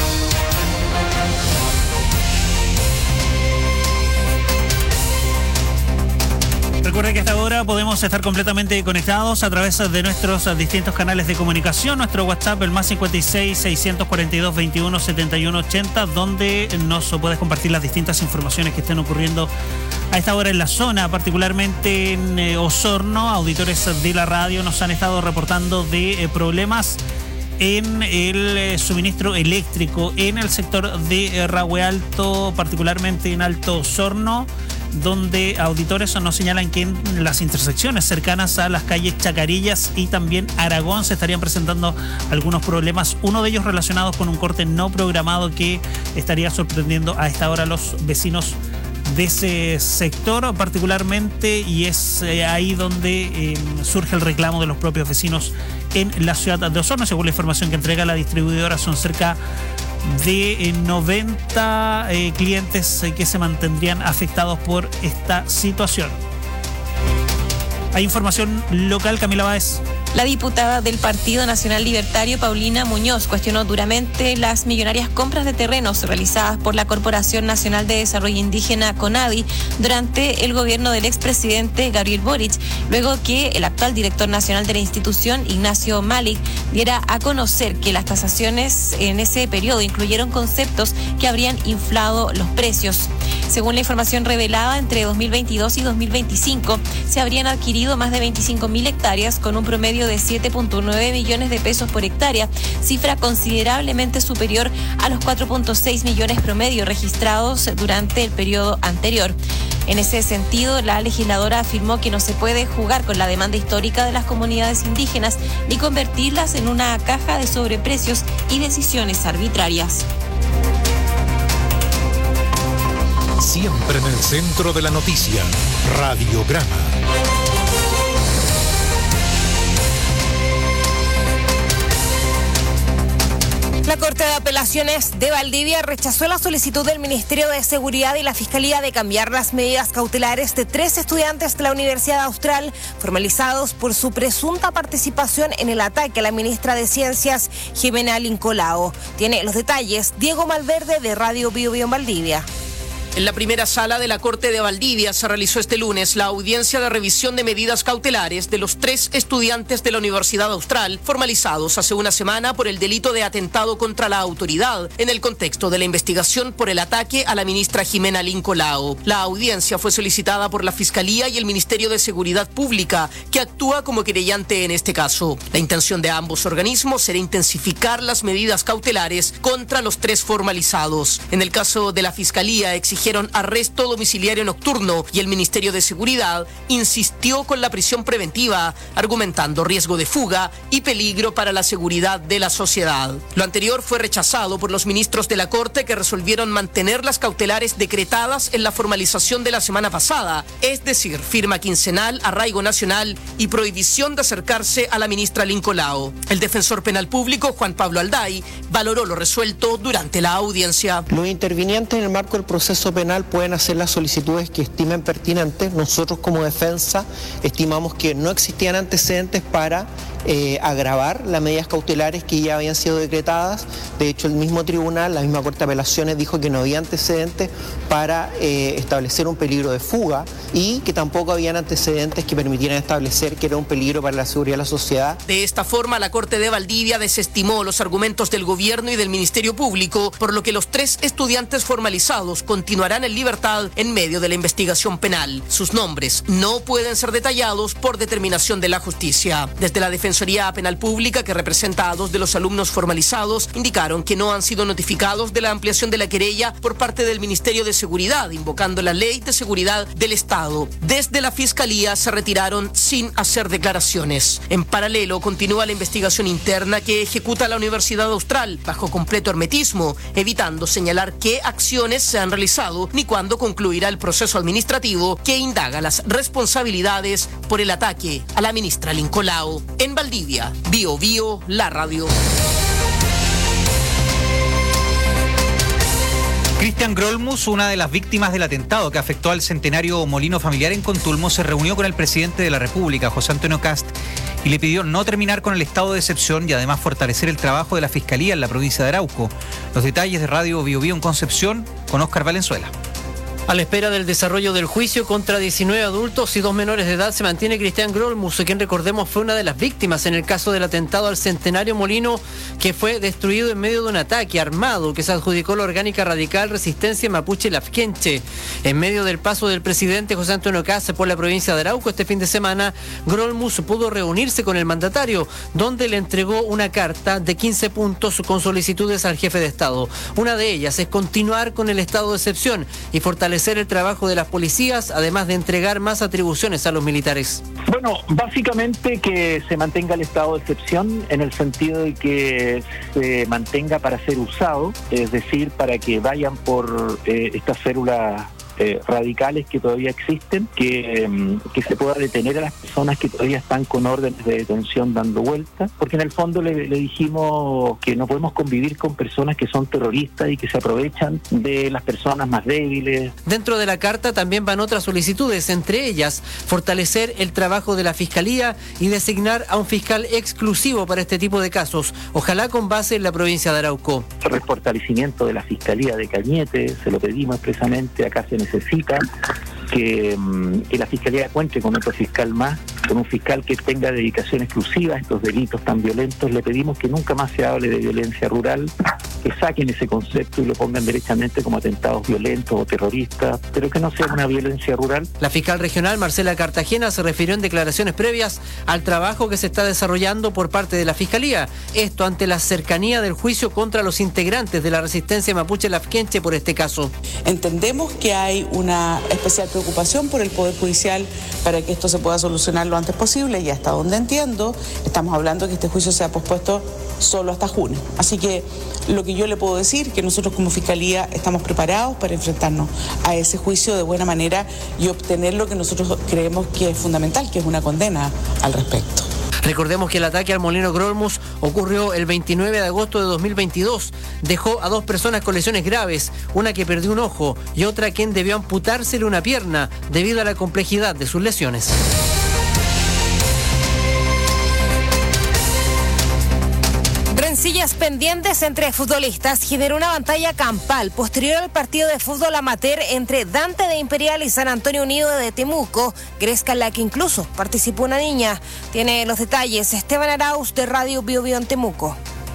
Recuerden que a esta hora podemos estar completamente conectados a través de nuestros distintos canales de comunicación. Nuestro WhatsApp, el más 56-642-21-71-80, donde nos puedes compartir las distintas informaciones que estén ocurriendo a esta hora en la zona, particularmente en Osorno. Auditores de la radio nos han estado reportando de problemas en el suministro eléctrico en el sector de Rahue Alto, particularmente en Alto Osorno, donde auditores nos señalan que en las intersecciones cercanas a las calles Chacarillas y también Aragón se estarían presentando algunos problemas, uno de ellos relacionados con un corte no programado que estaría sorprendiendo a esta hora a los vecinos de ese sector particularmente, y es ahí donde surge el reclamo de los propios vecinos en la ciudad de Osorno. Según la información que entrega la distribuidora, son cerca de 90 clientes que se mantendrían afectados por esta situación. Hay información local, Camila Báez. La diputada del Partido Nacional Libertario, Paulina Muñoz, cuestionó duramente las millonarias compras de terrenos realizadas por la Corporación Nacional de Desarrollo Indígena, CONADI, durante el gobierno del expresidente Gabriel Boric, luego que el actual director nacional de la institución, Ignacio Malik, diera a conocer que las tasaciones en ese periodo incluyeron conceptos que habrían inflado los precios. Según la información revelada, entre 2022 y 2025 se habrían adquirido más de 25.000 hectáreas con un promedio de 7.9 millones de pesos por hectárea, cifra considerablemente superior a los 4.6 millones promedio registrados durante el periodo anterior. En ese sentido, la legisladora afirmó que no se puede jugar con la demanda histórica de las comunidades indígenas ni convertirlas en una caja de sobreprecios y decisiones arbitrarias. Siempre en el centro de la noticia, Radiograma. La Corte de Apelaciones de Valdivia rechazó la solicitud del Ministerio de Seguridad y la Fiscalía de cambiar las medidas cautelares de 3 estudiantes de la Universidad Austral formalizados por su presunta participación en el ataque a la ministra de Ciencias, Jimena Lincolao. Tiene los detalles Diego Malverde de Radio Bio Bio en Valdivia. En la primera sala de la Corte de Valdivia se realizó este lunes la audiencia de revisión de medidas cautelares de los 3 estudiantes de la Universidad Austral formalizados hace una semana por el delito de atentado contra la autoridad en el contexto de la investigación por el ataque a la ministra Jimena Lincolao. La audiencia fue solicitada por la Fiscalía y el Ministerio de Seguridad Pública, que actúa como querellante en este caso. La intención de ambos organismos será intensificar las medidas cautelares contra los 3 formalizados. En el caso de la Fiscalía exigieron arresto domiciliario nocturno y el Ministerio de Seguridad insistió con la prisión preventiva, argumentando riesgo de fuga y peligro para la seguridad de la sociedad. Lo anterior fue rechazado por los ministros de la Corte, que resolvieron mantener las cautelares decretadas en la formalización de la semana pasada, es decir, firma quincenal, arraigo nacional y prohibición de acercarse a la ministra Lincolao. El defensor penal público, Juan Pablo Alday, valoró lo resuelto durante la audiencia. Los intervinientes en el marco del proceso penal pueden hacer las solicitudes que estimen pertinentes. Nosotros como defensa estimamos que no existían antecedentes para agravar las medidas cautelares que ya habían sido decretadas. De hecho, el mismo tribunal, la misma Corte de Apelaciones, dijo que no había antecedentes para establecer un peligro de fuga y que tampoco habían antecedentes que permitieran establecer que era un peligro para la seguridad de la sociedad. De esta forma, la Corte de Valdivia desestimó los argumentos del gobierno y del Ministerio Público, por lo que los 3 estudiantes formalizados continuarán en libertad en medio de la investigación penal. Sus nombres no pueden ser detallados por determinación de la justicia. Desde la Defensoría Penal Pública, que representa a 2 de los alumnos formalizados, indicaron que no han sido notificados de la ampliación de la querella por parte del Ministerio de Seguridad, invocando la Ley de Seguridad del Estado. Desde la Fiscalía se retiraron sin hacer declaraciones. En paralelo, continúa la investigación interna que ejecuta la Universidad Austral bajo completo hermetismo, evitando señalar qué acciones se han realizado ni cuándo concluirá el proceso administrativo que indaga las responsabilidades por el ataque a la ministra Lincolao. En Valdivia, Bio Bio, la radio. Cristian Grolmus, una de las víctimas del atentado que afectó al centenario molino familiar en Contulmo, se reunió con el presidente de la República, José Antonio Kast, y le pidió no terminar con el estado de excepción y además fortalecer el trabajo de la Fiscalía en la provincia de Arauco. Los detalles de Radio Bio Bio en Concepción con Óscar Valenzuela. A la espera del desarrollo del juicio contra 19 adultos y 2 menores de edad se mantiene Cristian Grolmus, quien recordemos fue una de las víctimas en el caso del atentado al centenario molino, que fue destruido en medio de un ataque armado que se adjudicó la orgánica radical Resistencia Mapuche Lafkenche. En medio del paso del presidente José Antonio Kast por la provincia de Arauco este fin de semana, Grolmus pudo reunirse con el mandatario, donde le entregó una carta de 15 puntos con solicitudes al jefe de Estado. Una de ellas es continuar con el estado de excepción y fortalecer el trabajo de las policías, además de entregar más atribuciones a los militares. Bueno, básicamente que se mantenga el estado de excepción en el sentido de que se mantenga para ser usado, es decir, para que vayan por estas células radicales que todavía existen, que se pueda detener a las personas que todavía están con órdenes de detención dando vueltas, porque en el fondo le dijimos que no podemos convivir con personas que son terroristas y que se aprovechan de las personas más débiles. Dentro de la carta también van otras solicitudes, entre ellas fortalecer el trabajo de la Fiscalía y designar a un fiscal exclusivo para este tipo de casos, ojalá con base en la provincia de Arauco. El fortalecimiento de la Fiscalía de Cañete, se lo pedimos expresamente, acá se necesita que la Fiscalía cuente con otro fiscal más, con un fiscal que tenga dedicación exclusiva a estos delitos tan violentos. Le pedimos que nunca más se hable de violencia rural, que saquen ese concepto y lo pongan derechamente como atentados violentos o terroristas, pero que no sea una violencia rural. La fiscal regional Marcela Cartagena se refirió en declaraciones previas al trabajo que se está desarrollando por parte de la Fiscalía, esto ante la cercanía del juicio contra los integrantes de la resistencia mapuche lafkenche por este caso. Entendemos que hay una especial preocupación por el Poder Judicial para que esto se pueda solucionar lo antes posible, y hasta donde entiendo estamos hablando que este juicio se ha pospuesto solo hasta junio. Así que lo que yo le puedo decir que nosotros como Fiscalía estamos preparados para enfrentarnos a ese juicio de buena manera y obtener lo que nosotros creemos que es fundamental, que es una condena al respecto. Recordemos que el ataque al molino Grolmus ocurrió el 29 de agosto de 2022. Dejó a 2 personas con lesiones graves, una que perdió un ojo y otra a quien debió amputársele una pierna debido a la complejidad de sus lesiones. Rencillas pendientes entre futbolistas generó una batalla campal posterior al partido de fútbol amateur entre Dante de Imperial y San Antonio Unido de Temuco, Gresca en la que incluso participó una niña. Tiene los detalles Esteban Arauz de Radio Bio Bio en Temuco.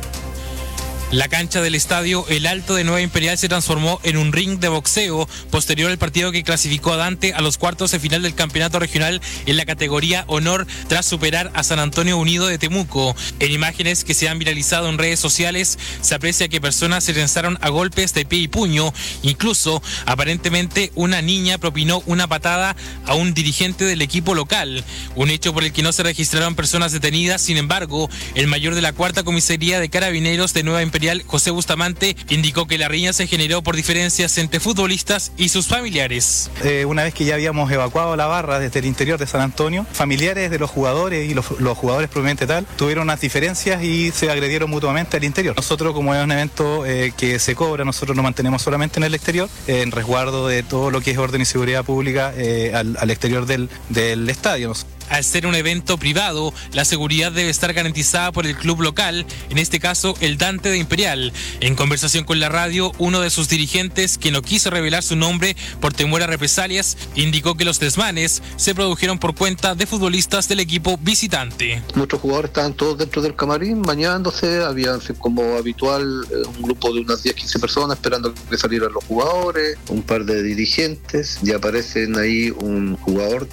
La cancha del estadio El Alto de Nueva Imperial se transformó en un ring de boxeo posterior al partido que clasificó a Dante a los cuartos de final del campeonato regional en la categoría Honor tras superar a San Antonio Unido de Temuco. En imágenes que se han viralizado en redes sociales se aprecia que personas se lanzaron a golpes de pie y puño. Incluso, aparentemente, una niña propinó una patada a un dirigente del equipo local. Un hecho por el que no se registraron personas detenidas. Sin embargo, el mayor de la cuarta comisaría de Carabineros de Nueva Imperial, José Bustamante, indicó que la riña se generó por diferencias entre futbolistas y sus familiares. Una vez que ya habíamos evacuado la barra desde el interior de San Antonio, familiares de los jugadores y los jugadores propiamente tal tuvieron unas diferencias y se agredieron mutuamente al interior. Nosotros, como es un evento que se cobra, nosotros nos mantenemos solamente en el exterior, en resguardo de todo lo que es orden y seguridad pública al exterior del estadio. Al ser un evento privado, la seguridad debe estar garantizada por el club local, en este caso el Dante de Imperial. En conversación con la radio, uno de sus dirigentes, que no quiso revelar su nombre por temor a represalias, indicó que los desmanes se produjeron por cuenta de futbolistas del equipo visitante. Nuestros jugadores estaban todos dentro del camarín bañándose, había como habitual un grupo de unas 10-15 personas esperando que salieran los jugadores, un par de dirigentes, y aparecen ahí un jugador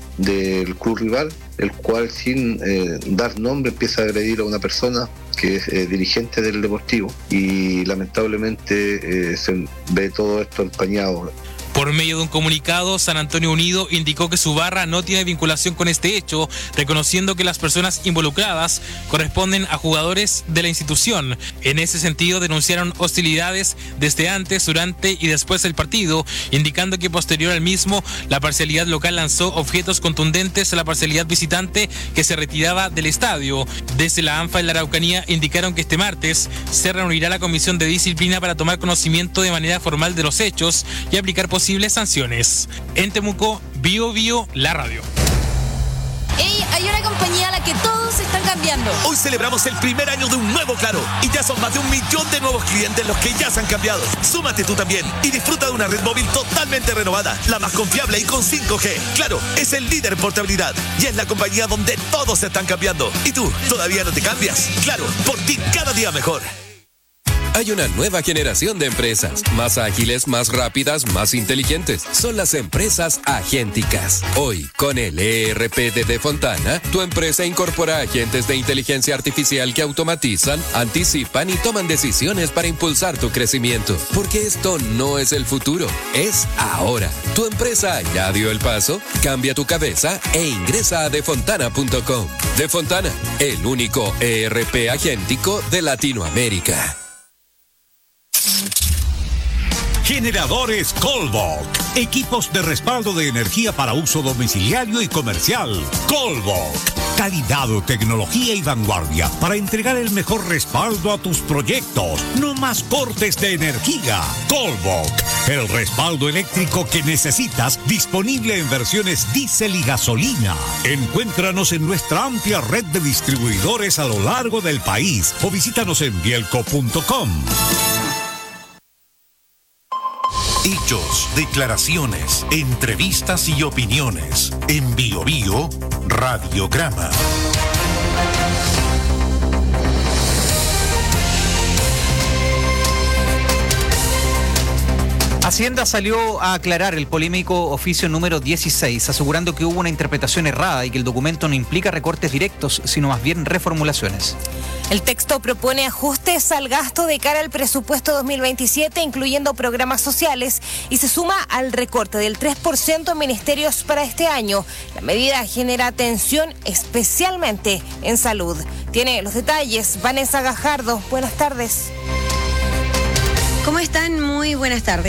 del club rival, el cual sin dar nombre empieza a agredir a una persona que es dirigente del Deportivo, y lamentablemente se ve todo esto empañado. Por medio de un comunicado, San Antonio Unido indicó que su barra no tiene vinculación con este hecho, reconociendo que las personas involucradas corresponden a jugadores de la institución. En ese sentido, denunciaron hostilidades desde antes, durante y después del partido, indicando que posterior al mismo, la parcialidad local lanzó objetos contundentes a la parcialidad visitante que se retiraba del estadio. Desde la ANFA en la Araucanía indicaron que este martes se reunirá la Comisión de Disciplina para tomar conocimiento de manera formal de los hechos y aplicar posibles sanciones. En Temuco, Bio Bio, la radio. ¡Ey! Hay una compañía a la que todos están cambiando. Hoy celebramos el primer año de un nuevo Claro y ya son más de 1 millón de nuevos clientes los que ya se han cambiado. Súmate tú también y disfruta de una red móvil totalmente renovada, la más confiable y con 5G. Claro, es el líder en portabilidad y es la compañía donde todos se están cambiando. ¿Y tú, todavía no te cambias? Claro, por ti cada día mejor. Hay una nueva generación de empresas, más ágiles, más rápidas, más inteligentes. Son las empresas agénticas. Hoy, con el ERP de Defontana, tu empresa incorpora agentes de inteligencia artificial que automatizan, anticipan y toman decisiones para impulsar tu crecimiento. Porque esto no es el futuro, es ahora. ¿Tu empresa ya dio el paso? Cambia tu cabeza e ingresa a defontana.com. Defontana, el único ERP agéntico de Latinoamérica. Generadores Colvolk. Equipos de respaldo de energía para uso domiciliario y comercial. Colvolk. Calidad, tecnología y vanguardia para entregar el mejor respaldo a tus proyectos. No más cortes de energía. Colvolk. El respaldo eléctrico que necesitas, disponible en versiones diésel y gasolina. Encuéntranos en nuestra amplia red de distribuidores a lo largo del país o visítanos en bielco.com. Hechos, declaraciones, entrevistas y opiniones. En Bio Bio, Radiograma. Hacienda salió a aclarar el polémico oficio número 16, asegurando que hubo una interpretación errada y que el documento no implica recortes directos, sino más bien reformulaciones. El texto propone ajustes al gasto de cara al presupuesto 2027, incluyendo programas sociales, y se suma al recorte del 3% en ministerios para este año. La medida genera tensión especialmente en salud. Tiene los detalles Vanessa Gajardo. Buenas tardes. ¿Cómo están? Muy buenas tardes.